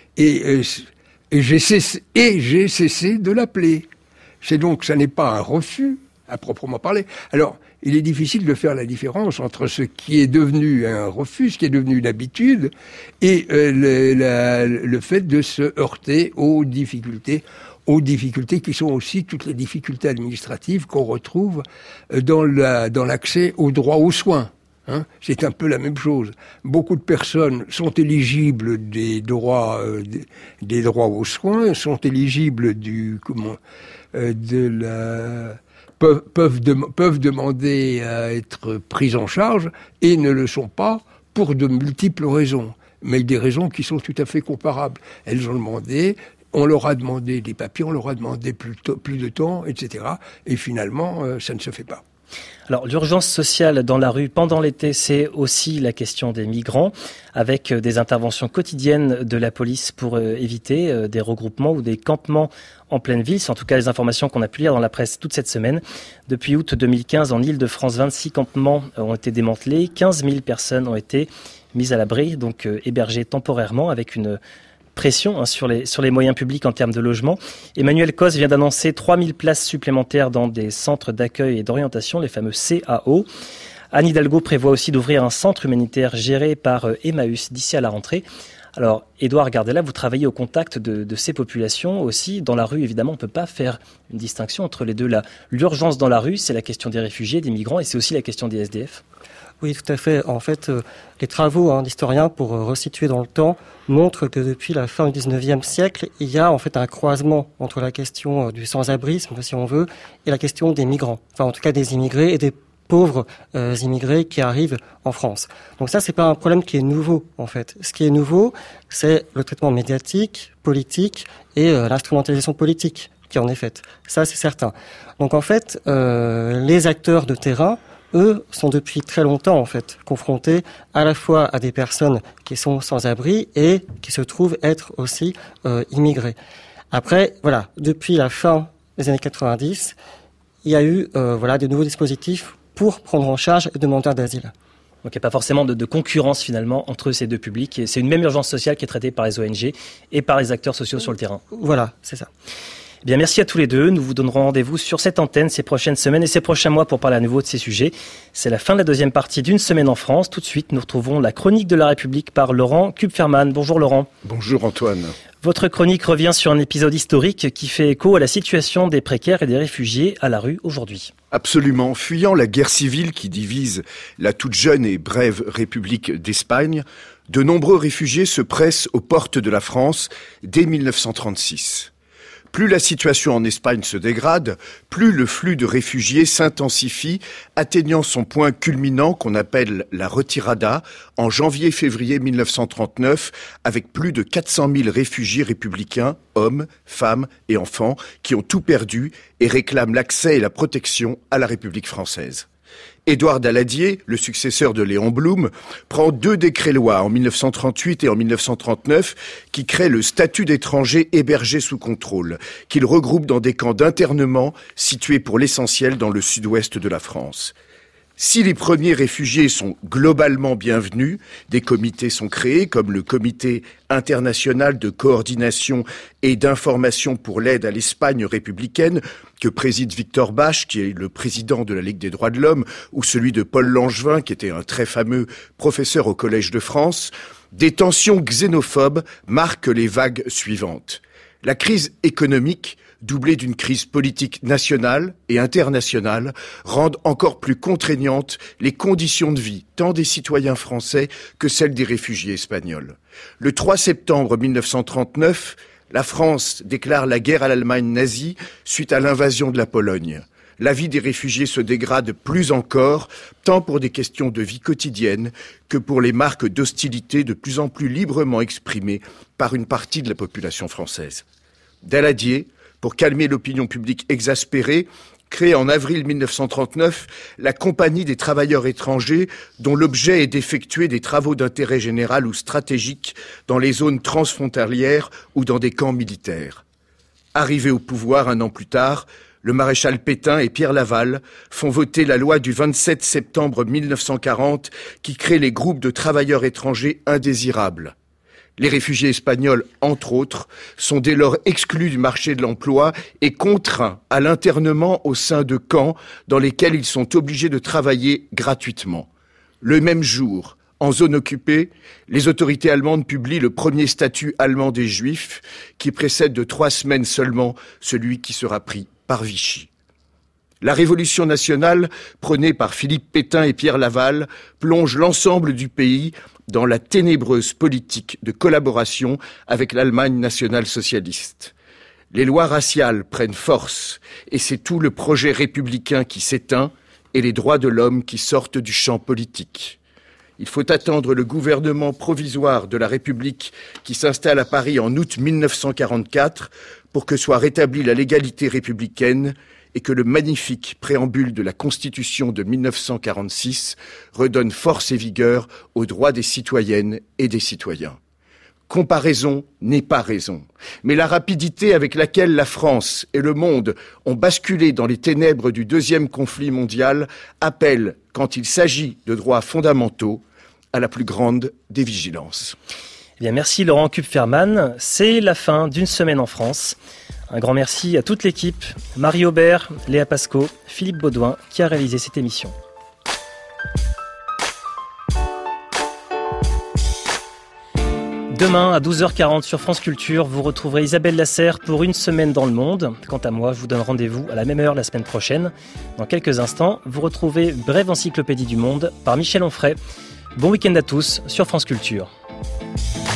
Et, et, j'ai, cessé, et j'ai cessé de l'appeler. C'est donc, ça n'est pas un refus, à proprement parler. Alors, il est difficile de faire la différence entre ce qui est devenu un refus, ce qui est devenu une habitude, et euh, le, la, le fait de se heurter aux difficultés, aux difficultés qui sont aussi toutes les difficultés administratives qu'on retrouve dans, la, dans l'accès au droit aux soins. Hein, c'est un peu la même chose. Beaucoup de personnes sont éligibles des droits, euh, des, des droits aux soins, sont éligibles du comment, euh, de la peuvent, peuvent, de, peuvent demander à être prises en charge et ne le sont pas pour de multiples raisons, mais des raisons qui sont tout à fait comparables. Elles ont demandé, on leur a demandé des papiers, on leur a demandé plus, to- plus de temps, et cetera. Et finalement, euh, ça ne se fait pas. Alors, l'urgence sociale dans la rue pendant l'été, c'est aussi la question des migrants, avec des interventions quotidiennes de la police pour euh, éviter euh, des regroupements ou des campements en pleine ville. C'est en tout cas les informations qu'on a pu lire dans la presse toute cette semaine. Depuis août deux mille quinze, en Île-de-France, vingt-six campements ont été démantelés, quinze mille personnes ont été mises à l'abri, donc euh, hébergées temporairement avec une pression hein, sur, les, sur les moyens publics en termes de logement. Emmanuel Cos vient d'annoncer trois mille places supplémentaires dans des centres d'accueil et d'orientation, les fameux C A O. Anne Hidalgo prévoit aussi d'ouvrir un centre humanitaire géré par euh, Emmaüs d'ici à la rentrée. Alors, Édouard Gardella, vous travaillez au contact de, de ces populations aussi. Dans la rue, évidemment, on ne peut pas faire une distinction entre les deux. Là, l'urgence dans la rue, c'est la question des réfugiés, des migrants, et c'est aussi la question des S D F. Oui, tout à fait. En fait, euh, les travaux hein, d'historiens, pour euh, resituer dans le temps, montrent que depuis la fin du dix-neuvième siècle, il y a en fait un croisement entre la question euh, du sans-abrisme, si on veut, et la question des migrants. Enfin, en tout cas, des immigrés et des pauvres euh, immigrés qui arrivent en France. Donc ça, c'est pas un problème qui est nouveau, en fait. Ce qui est nouveau, c'est le traitement médiatique, politique et euh, l'instrumentalisation politique qui en est faite. Ça, c'est certain. Donc en fait, euh, les acteurs de terrain, eux, sont depuis très longtemps, en fait, confrontés à la fois à des personnes qui sont sans abri et qui se trouvent être aussi euh, immigrés. Après, voilà, depuis la fin des années quatre-vingt-dix, il y a eu euh, voilà, des nouveaux dispositifs pour prendre en charge les demandeurs d'asile. Donc il n'y a pas forcément de, de concurrence finalement entre ces deux publics. Et c'est une même urgence sociale qui est traitée par les O N G et par les acteurs sociaux sur le terrain. Voilà, c'est ça. Eh bien, merci à tous les deux. Nous vous donnerons rendez-vous sur cette antenne ces prochaines semaines et ces prochains mois pour parler à nouveau de ces sujets. C'est la fin de la deuxième partie d'Une semaine en France. Tout de suite, nous retrouvons la chronique de la République par Laurent Kupferman. Bonjour Laurent. Bonjour Antoine. Votre chronique revient sur un épisode historique qui fait écho à la situation des précaires et des réfugiés à la rue aujourd'hui. Absolument. Fuyant la guerre civile qui divise la toute jeune et brève République d'Espagne, de nombreux réfugiés se pressent aux portes de la France dès mille neuf cent trente-six. Plus la situation en Espagne se dégrade, plus le flux de réfugiés s'intensifie, atteignant son point culminant qu'on appelle la retirada en janvier-février mille neuf cent trente-neuf, avec plus de quatre cent mille réfugiés républicains, hommes, femmes et enfants, qui ont tout perdu et réclament l'accès et la protection à la République française. Édouard Daladier, le successeur de Léon Blum, prend deux décrets-lois en mille neuf cent trente-huit et en mille neuf cent trente-neuf qui créent le statut d'étranger hébergé sous contrôle, qu'il regroupe dans des camps d'internement situés pour l'essentiel dans le sud-ouest de la France. Si les premiers réfugiés sont globalement bienvenus, des comités sont créés comme le Comité international de coordination et d'information pour l'aide à l'Espagne républicaine que préside Victor Bache, qui est le président de la Ligue des droits de l'homme, ou celui de Paul Langevin, qui était un très fameux professeur au Collège de France. Des tensions xénophobes marquent les vagues suivantes. La crise économique doublée d'une crise politique nationale et internationale, rendent encore plus contraignantes les conditions de vie tant des citoyens français que celles des réfugiés espagnols. Le trois septembre mille neuf cent trente-neuf, la France déclare la guerre à l'Allemagne nazie suite à l'invasion de la Pologne. La vie des réfugiés se dégrade plus encore, tant pour des questions de vie quotidienne que pour les marques d'hostilité de plus en plus librement exprimées par une partie de la population française. Daladier, pour calmer l'opinion publique exaspérée, crée en avril mille neuf cent trente-neuf la Compagnie des travailleurs étrangers, dont l'objet est d'effectuer des travaux d'intérêt général ou stratégique dans les zones transfrontalières ou dans des camps militaires. Arrivé au pouvoir un an plus tard, le maréchal Pétain et Pierre Laval font voter la loi du vingt-sept septembre mille neuf cent quarante qui crée les groupes de travailleurs étrangers indésirables. Les réfugiés espagnols, entre autres, sont dès lors exclus du marché de l'emploi et contraints à l'internement au sein de camps dans lesquels ils sont obligés de travailler gratuitement. Le même jour, en zone occupée, les autorités allemandes publient le premier statut allemand des Juifs, qui précède de trois semaines seulement celui qui sera pris par Vichy. La révolution nationale, prônée par Philippe Pétain et Pierre Laval, plonge l'ensemble du pays dans la ténébreuse politique de collaboration avec l'Allemagne nationale-socialiste. Les lois raciales prennent force, et c'est tout le projet républicain qui s'éteint et les droits de l'homme qui sortent du champ politique. Il faut attendre le gouvernement provisoire de la République qui s'installe à Paris en août mille neuf cent quarante-quatre pour que soit rétablie la légalité républicaine et que le magnifique préambule de la Constitution de mille neuf cent quarante-six redonne force et vigueur aux droits des citoyennes et des citoyens. Comparaison n'est pas raison, mais la rapidité avec laquelle la France et le monde ont basculé dans les ténèbres du deuxième conflit mondial appelle, quand il s'agit de droits fondamentaux, à la plus grande des vigilances. Eh bien, merci Laurent Kupferman. C'est la fin d'une semaine en France. Un grand merci à toute l'équipe, Marie Aubert, Léa Pasco, Philippe Baudouin, qui a réalisé cette émission. Demain, à douze heures quarante sur France Culture, vous retrouverez Isabelle Lasserre pour Une semaine dans le monde. Quant à moi, je vous donne rendez-vous à la même heure la semaine prochaine. Dans quelques instants, vous retrouvez Brève encyclopédie du monde par Michel Onfray. Bon week-end à tous sur France Culture.